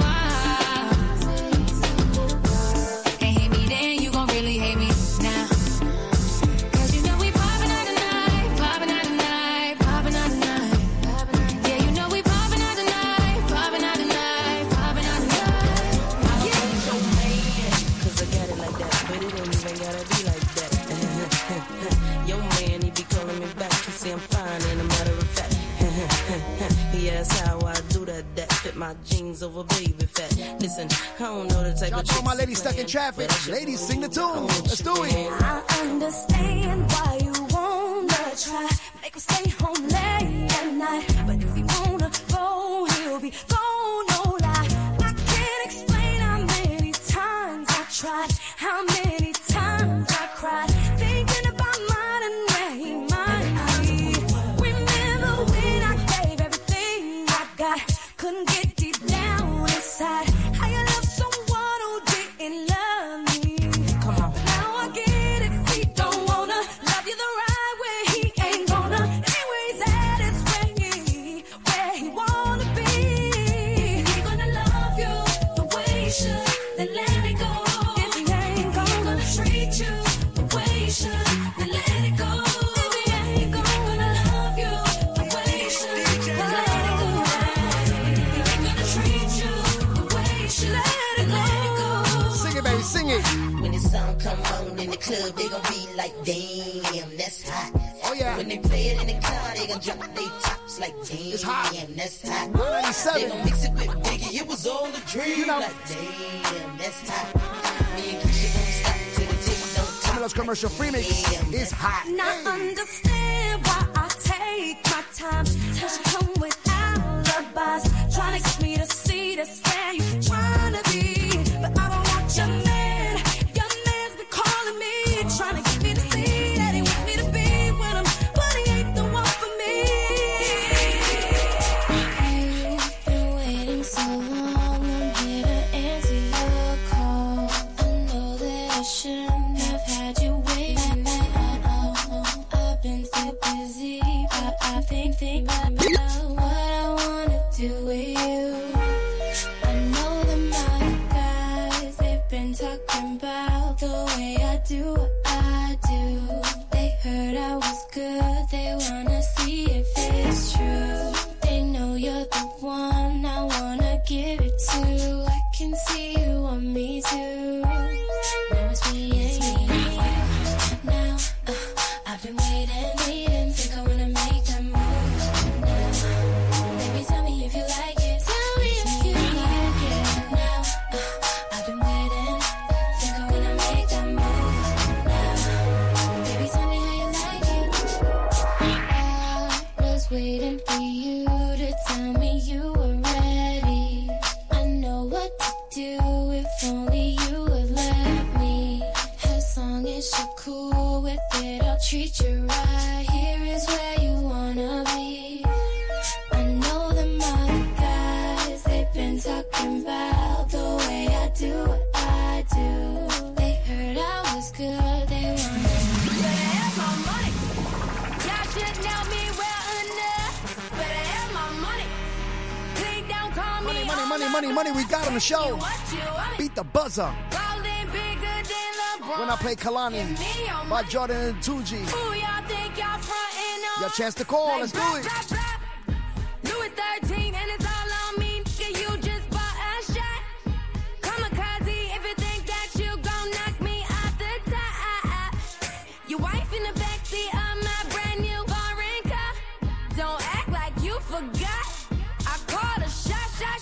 [SPEAKER 23] Ain't hate me then, you gon' really hate me now. Cause you know we poppin' out tonight, poppin' out tonight, poppin' out tonight. Yeah, you know we poppin' out tonight, poppin' out tonight, poppin' out tonight.
[SPEAKER 3] Yeah, your man, cause I got it like that, but it ain't even gotta be like that. Your man, he be calling me back, he say I'm fine, and a matter of fact. He asks how I do that fit my jeans over baby fat. Listen, I don't know the type
[SPEAKER 16] Y'all
[SPEAKER 3] of
[SPEAKER 16] told my
[SPEAKER 3] chicks
[SPEAKER 16] ladies stuck in traffic. Ladies, sing the tune. Let's do it.
[SPEAKER 1] I understand why you wanna try. Make him stay home late at night. But if he wanna go, he'll be gone, no lie. I can't explain how many times I tried, how many times I cried, thinking about mine and where he might be. Remember when I gave everything I got, couldn't get deep down inside. How you love someone who didn't love me.
[SPEAKER 3] Come on.
[SPEAKER 1] Now I get it, he don't wanna love you the right way, he ain't gonna. Anywhere he's at is where he wanna be. If he gonna love you the way he should, then let it go. If he ain't gonna treat you the way he should, then let it go. If he ain't gonna love you the way he should, then let it go. If he ain't gonna treat you the way he should, then let it go.
[SPEAKER 16] Sing it, baby, sing it.
[SPEAKER 3] When the song come on in the club, they gon' be like, damn, that's hot.
[SPEAKER 16] Oh, yeah.
[SPEAKER 3] When they play it in the car, they gon' drop their tops like, damn,
[SPEAKER 16] It's hot.
[SPEAKER 3] that's hot.
[SPEAKER 16] 197.
[SPEAKER 3] They gon' mix it with Biggie, it was all a dream.
[SPEAKER 16] You know.
[SPEAKER 3] Like, damn, that's hot. Me and Keisha gon' stop till the tick don't top.
[SPEAKER 16] Camelo's commercial free mix is hot.
[SPEAKER 1] Now understand why I take my time. Tell you come with alibis, trying to get me to see that's where you trying to be. But I don't want your man. Your man's been calling me, trying to get me to see that he wants me to be with him, but he ain't the one for me.
[SPEAKER 23] You've been waiting so long, I'm here to answer your call. I know that I shouldn't have had you waiting at all. I've been too busy, but I think about what I wanna do with you. I know the amount of guys they've been talking about the way I do what I do. They heard I was good, they wanna see if it's true. They know you're the one I wanna give it to. I can see you want me too. Now it's me and you. Now I've been waiting, think I wanna make that move now. Baby, tell me if you like it. Tell me if you like it. Now I've been waiting, think I wanna make that move now. Baby, tell me how you like it. I was waiting for you to tell me you were ready. I know what to do if only you would let me. As long as you're cool with it, I'll treat you right. Here is where you wanna be. I know the other guys, they've been talking about the way I do what I do. They heard I was good, they wanna
[SPEAKER 1] Better have my money. Y'all should know me well enough. Better have my money. Please don't call me
[SPEAKER 16] Money, we got on the show. Beat the buzzer.
[SPEAKER 1] Ballin' bigger than LeBron.
[SPEAKER 16] When I play Kalani by Jordan and Tucci.
[SPEAKER 1] Who y'all think y'all frontin' on?
[SPEAKER 16] Your chance to call, let's do it.
[SPEAKER 1] Louis 13 and it's all on me, nigga, you just bought a shot. Kamikaze if you think that you gon' knock me off the top. Your wife in the backseat of my brand new foreign car. Don't act like you forgot. I called a shot.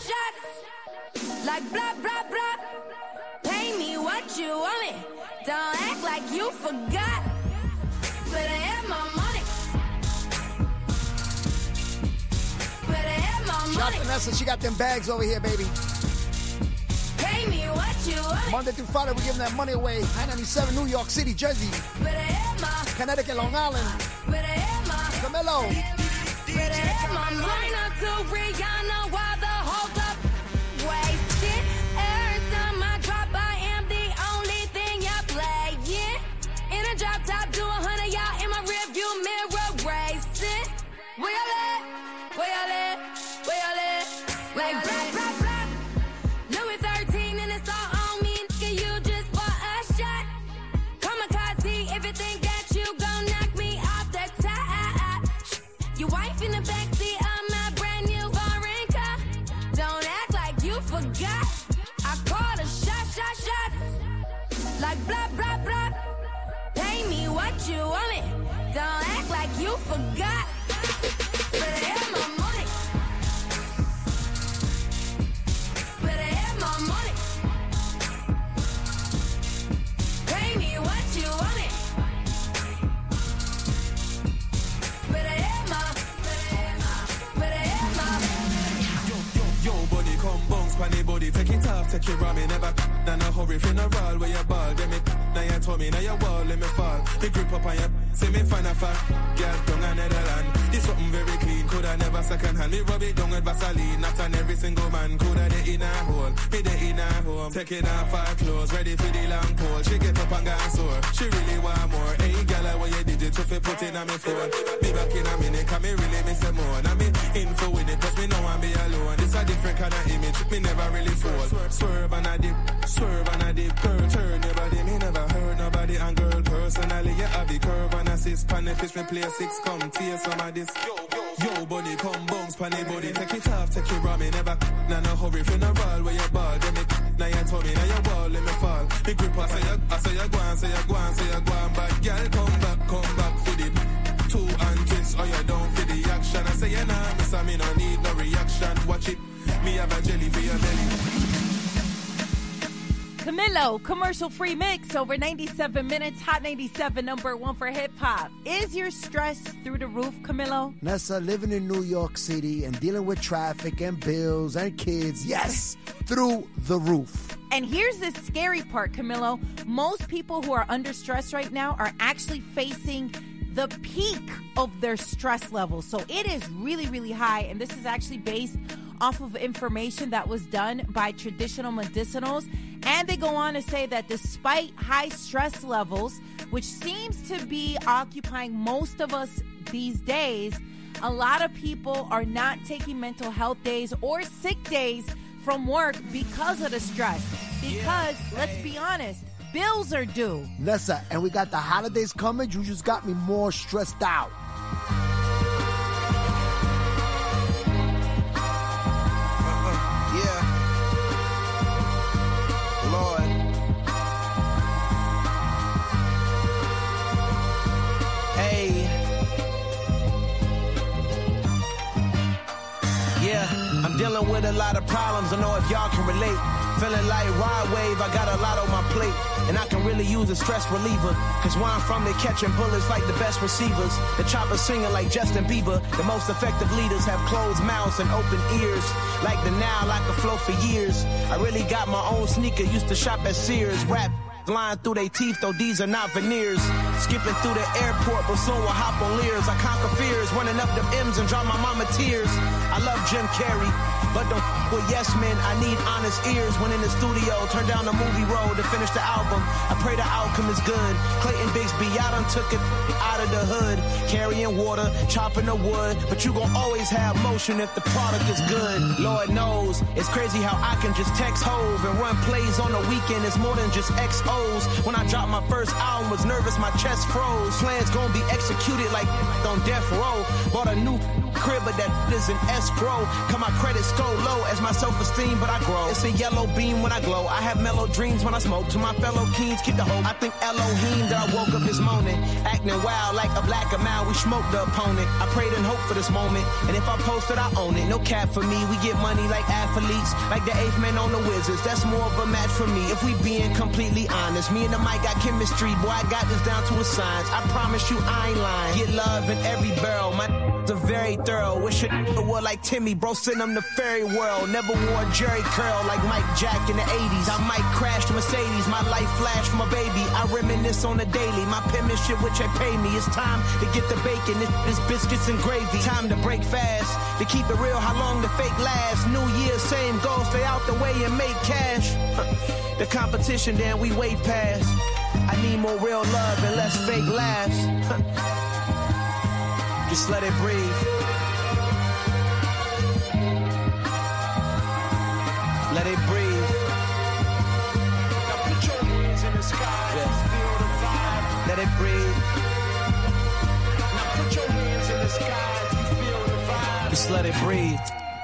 [SPEAKER 1] Like blah, blah, blah. Pay me what you want it. Don't act like you forgot. Better have my money. Better have my money.
[SPEAKER 16] Shout to Nessa, she got them bags over here, baby.
[SPEAKER 1] Pay me what you want.
[SPEAKER 16] Monday through Friday, we're giving that money away. I-97, New York City, Jersey.
[SPEAKER 1] Better have my
[SPEAKER 16] Connecticut, Long Island. Camilo.
[SPEAKER 1] Mine up to Rihanna while the hold up wasted. Every time I drop, I am the only thing y'all playing. In a drop top, do 100 y'all in my rearview mirror racing. Where y'all at? Where y'all at? Where y'all at? Like blah blah blah. Louis 13 and it's all on me. Nigga, you just bought a shot. Kamikaze, everything that you gon' knock me off the top. Your wife in the backseat of my brand new foreign car. Don't act like you forgot. I called a shot. Like blah, blah, blah. Pay me what you want me. Don't act like you forgot. Better have my money. Better have my money. Pay me what you want me.
[SPEAKER 13] Come bounce panny body, take it off, take it raw, me never in a hurry, funeral where you ball, get me now you told me, now you wall, let me fall, me grip up on you, see me find a fat, girl down a Netherland, this something very clean, coulda never second hand, me rub it down with Vaseline, not on every single man, coulda the in a hole, me the in a home, take it off her clothes, ready for the long pole, she get up and gone sore, she really want more, hey girl, what you did it, to put in on me phone, be back in a minute, cause me really miss a more, now me info with it, cause me know I'm be alone, this a different kind of image, me never really fall. Swerve and a dip, girl, turn your body, me never hurt nobody, and girl, personally, you have the curve and assist, pan the fish, me play 6, come tear some of this. Yo, body, come bounce, pan the body, take it off, take it raw, me never, nah, no hurry, funeral where you ball, then me, now you told me, now you wall, let me fall. Me grip, I say you go on, but girl, come back for the 2 and twist, or you down for the action, I say you nah, miss, I me no need no reaction, watch it. Me have a jelly for your belly.
[SPEAKER 6] Camilo, commercial-free mix over 97 minutes. Hot 97, #1 for hip-hop. Is your stress through the roof, Camilo?
[SPEAKER 16] Nessa, living in New York City and dealing with traffic and bills and kids, yes, through the roof.
[SPEAKER 6] And here's the scary part, Camilo. Most people who are under stress right now are actually facing the peak of their stress level. So it is really, really high. And this is actually based off of information that was done by Traditional Medicinals. And they go on to say that despite high stress levels, which seems to be occupying most of us these days, a lot of people are not taking mental health days or sick days from work because of the stress. Because, let's be honest, bills are due.
[SPEAKER 16] Nessa, and we got the holidays coming. You just got me more stressed out.
[SPEAKER 13] Yeah. Lord. Hey. Yeah, I'm dealing with a lot of problems. I know if y'all can relate. Feeling like Rod Wave, I got a lot on my plate. And I can really use a stress reliever. Cause where I'm from, they're catching bullets like the best receivers. The choppers singing like Justin Bieber. The most effective leaders have closed mouths and open ears. Like the Nile, I could flow for years. I really got my own sneaker, used to shop at Sears. Rap lying through their teeth, though these are not veneers. Skipping through the airport, but soon we'll hop on Lears. I conquer fears, running up them M's and dry my mama tears. I love Jim Carrey, but don't with yes men. I need honest ears when in the studio. Turn down the movie roll to finish the album. I pray the outcome is good. Clayton Bigsby, I done took it out of the hood. Carrying water, chopping the wood, but you gon' always have motion if the product is good. Lord knows, it's crazy how I can just text Hove and run plays on the weekend. It's more than just XOs. When I dropped my first album, was nervous, my chest froze. Plans gon' be executed like on death row. Bought a new crib, but that is an escrow. Cause my credit's so low as my self-esteem, but I grow. It's a yellow beam when I glow. I have mellow dreams when I smoke. To my fellow kings, keep the hope. I think Elohim that I woke up this morning, acting wild like a black amount. We smoked the opponent. I prayed and hoped for this moment, and if I post it, I own it. No cap for me. We get money like athletes, like the 8th man on the Wizards. That's more of a match for me if we being completely honest. honest. Me and the mic got chemistry, boy, I got this down to a science. I promise you I ain't lying. Get love in every barrel, my are very thorough. Wish a were like Timmy, bro, send them to fairy world. Never wore a Jerry curl like Mike Jack in the 80s. I might crash the Mercedes, my life flash from a baby. I reminisce on the daily, my penmanship which they pay me. It's time to get the bacon, this biscuits and gravy. Time to break fast, to keep it real, how long the fake last. New Year, same goal, stay out the way and make cash. The competition, then we way past. I need more real love and less fake laughs. Just let it breathe. Let it breathe. Now put your hands in the sky. Yes. Feel the vibe. Let it breathe. Now put your hands in the sky. You feel the vibe. Just let it breathe.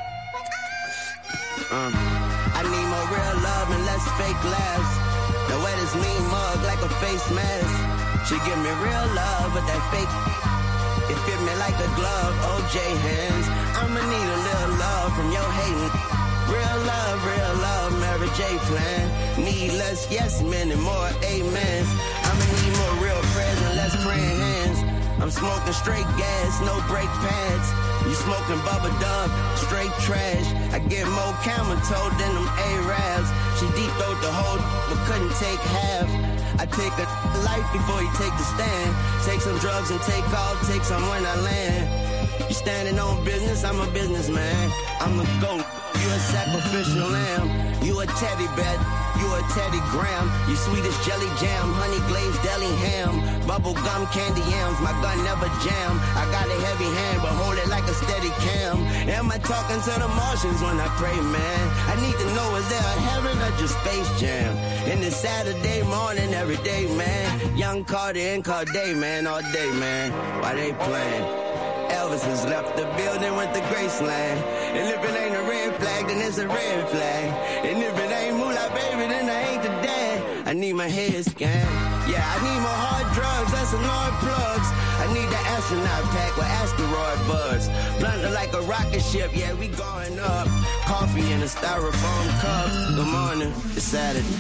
[SPEAKER 9] I need more real love and less fake laughs. The way this mean mug like a face mask. She give me real love with that fake. It fit me like a glove, OJ hands. I'ma need a little love from your hating. Real love, Mary J plan. Need less yes men and more amens. I'ma need more real prayers and less praying hands. I'm smoking straight gas, no brake pads. You smoking Bubba Dub, straight trash. I get more camel toe than them Arabs. She deep throat the whole but couldn't take half. I take a life before you take the stand. Take some drugs and take off, take some when I land. You standing on business, I'm a businessman. I'm a goat, you a sacrificial lamb. You a teddy bear, you a Teddy Graham. You Swedish jelly jam, honey glazed deli ham. Bubble gum candy yams, my gun never jam. I got a heavy hand, but hold it like a steady cam. Am I talking to the Martians when I pray, man? I need to know, is there a heaven or just Space Jam? And it's Saturday morning every day, man. Young Carter and Carday, man, all day, man. Why they playing? Elvis has left the building with the Graceland. And if it ain't a red flag, then it's a red flag. And if it ain't Moolah, baby, then I ain't the dad. I need my head scanned. Yeah, I need more hard drugs, that's annoying plugs. I need the astronaut pack with asteroid buds. Blunder like a rocket ship, yeah, we going up. Coffee in a styrofoam cup. Good morning, it's Saturday.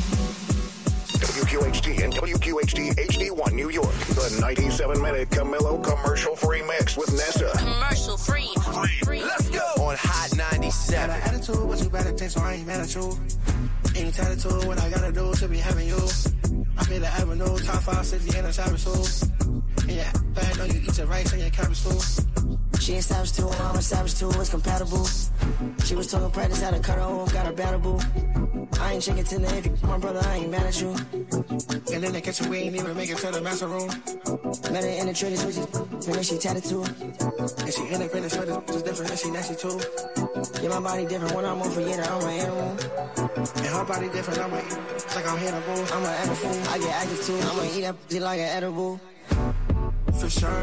[SPEAKER 4] WQHD and WQHD HD1 New York. The 97-minute Camilo commercial-free mix with Nessa.
[SPEAKER 2] Commercial-free.
[SPEAKER 22] Let's go.
[SPEAKER 8] On Hot 97.
[SPEAKER 22] Got an attitude, but you better take, so I ain't mad at you. Ain't attitude, what I gotta do to be having you. I pay the avenue, top 5, 60 in a savage too. And yeah, bad, know you eat your rice and your cabbage too.
[SPEAKER 10] She a savage too, I'm a savage too, it's compatible. She was talking practice how to cut her off, got her battable. I ain't chicken tender, if you my brother, I ain't mad at you.
[SPEAKER 22] And in the kitchen, we ain't even make it to the master room.
[SPEAKER 10] Met her in the trading switches, finish she tatted too.
[SPEAKER 22] And she independent, so it's different, and she nasty too.
[SPEAKER 10] Yeah, my body different, when I'm on for yeah, I'm an animal.
[SPEAKER 22] And her body different, I'm like I'm Hannibal.
[SPEAKER 10] I'm an animal, I get active too. I'ma eat that pussy like an edible.
[SPEAKER 22] For sure.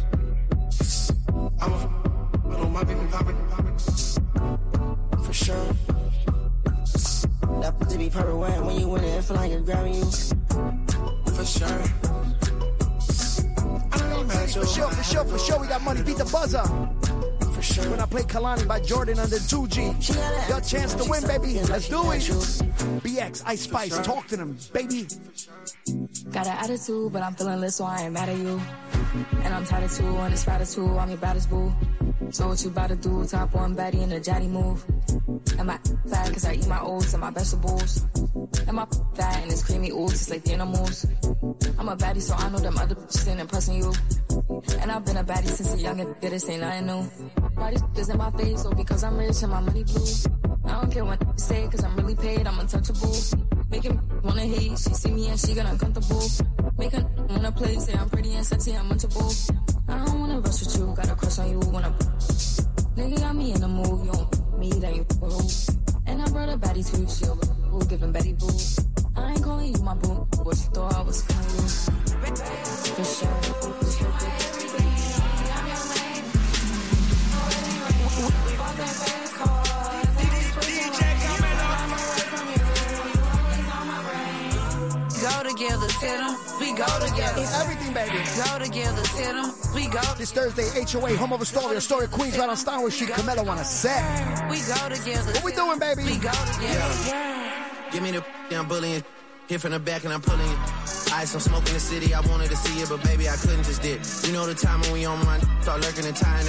[SPEAKER 22] I'm a my baby poppin'. For sure.
[SPEAKER 10] That pussy be perfect wet when you win it, it feel like it's grabbing you.
[SPEAKER 22] For sure. I don't know, man.
[SPEAKER 16] For sure, we got money. Beat the buzzer.
[SPEAKER 22] For sure.
[SPEAKER 16] When I play Kalani by Jordan under 2G. Your chance to win, baby. Let's do it. BX, Ice Spice, talk to them, baby.
[SPEAKER 12] Got an attitude, but I'm feeling lit, so I ain't mad at you. And I'm tired of two, and it's Friday too, I'm your baddest boo. So what you about to do? Top one baddie in a jatty move. Am I fat cause I eat my oats and my vegetables? Am I fat and it's creamy oats, it's like the animals? I'm a baddie, so I know them other bitches ain't impressing you. And I've been a baddie since a youngin', this ain't nothing new. Why these bitches in my face, oh because I'm rich and my money blue. I don't care what they say cause I'm really paid, I'm untouchable. Make him wanna hate, she see me and she get uncomfortable. Make her wanna play, say I'm pretty and sexy, I'm munchable. I don't wanna rush with you, got a crush on you when I'm nigga got me in the mood, you don't me, then you boo. And I brought a baddie to she over who giving Betty boo. I ain't calling you my boo, what you thought I was feeling you. For sure.
[SPEAKER 2] Go together, to them, we go together.
[SPEAKER 16] Everything, baby.
[SPEAKER 2] Go together, to them, we go.
[SPEAKER 16] This Thursday, HOA, home of Astoria Queens, right on Steinway Street. Camelo on a set.
[SPEAKER 2] We go together.
[SPEAKER 16] What we doing, baby?
[SPEAKER 2] We go together.
[SPEAKER 8] Yeah. Give me the damn bullying.
[SPEAKER 5] Hit from the back and I'm pulling it. Ice, I'm smoking the city, I wanted to see it, but baby, I couldn't just dip. You know the time when we on my start lurking and tying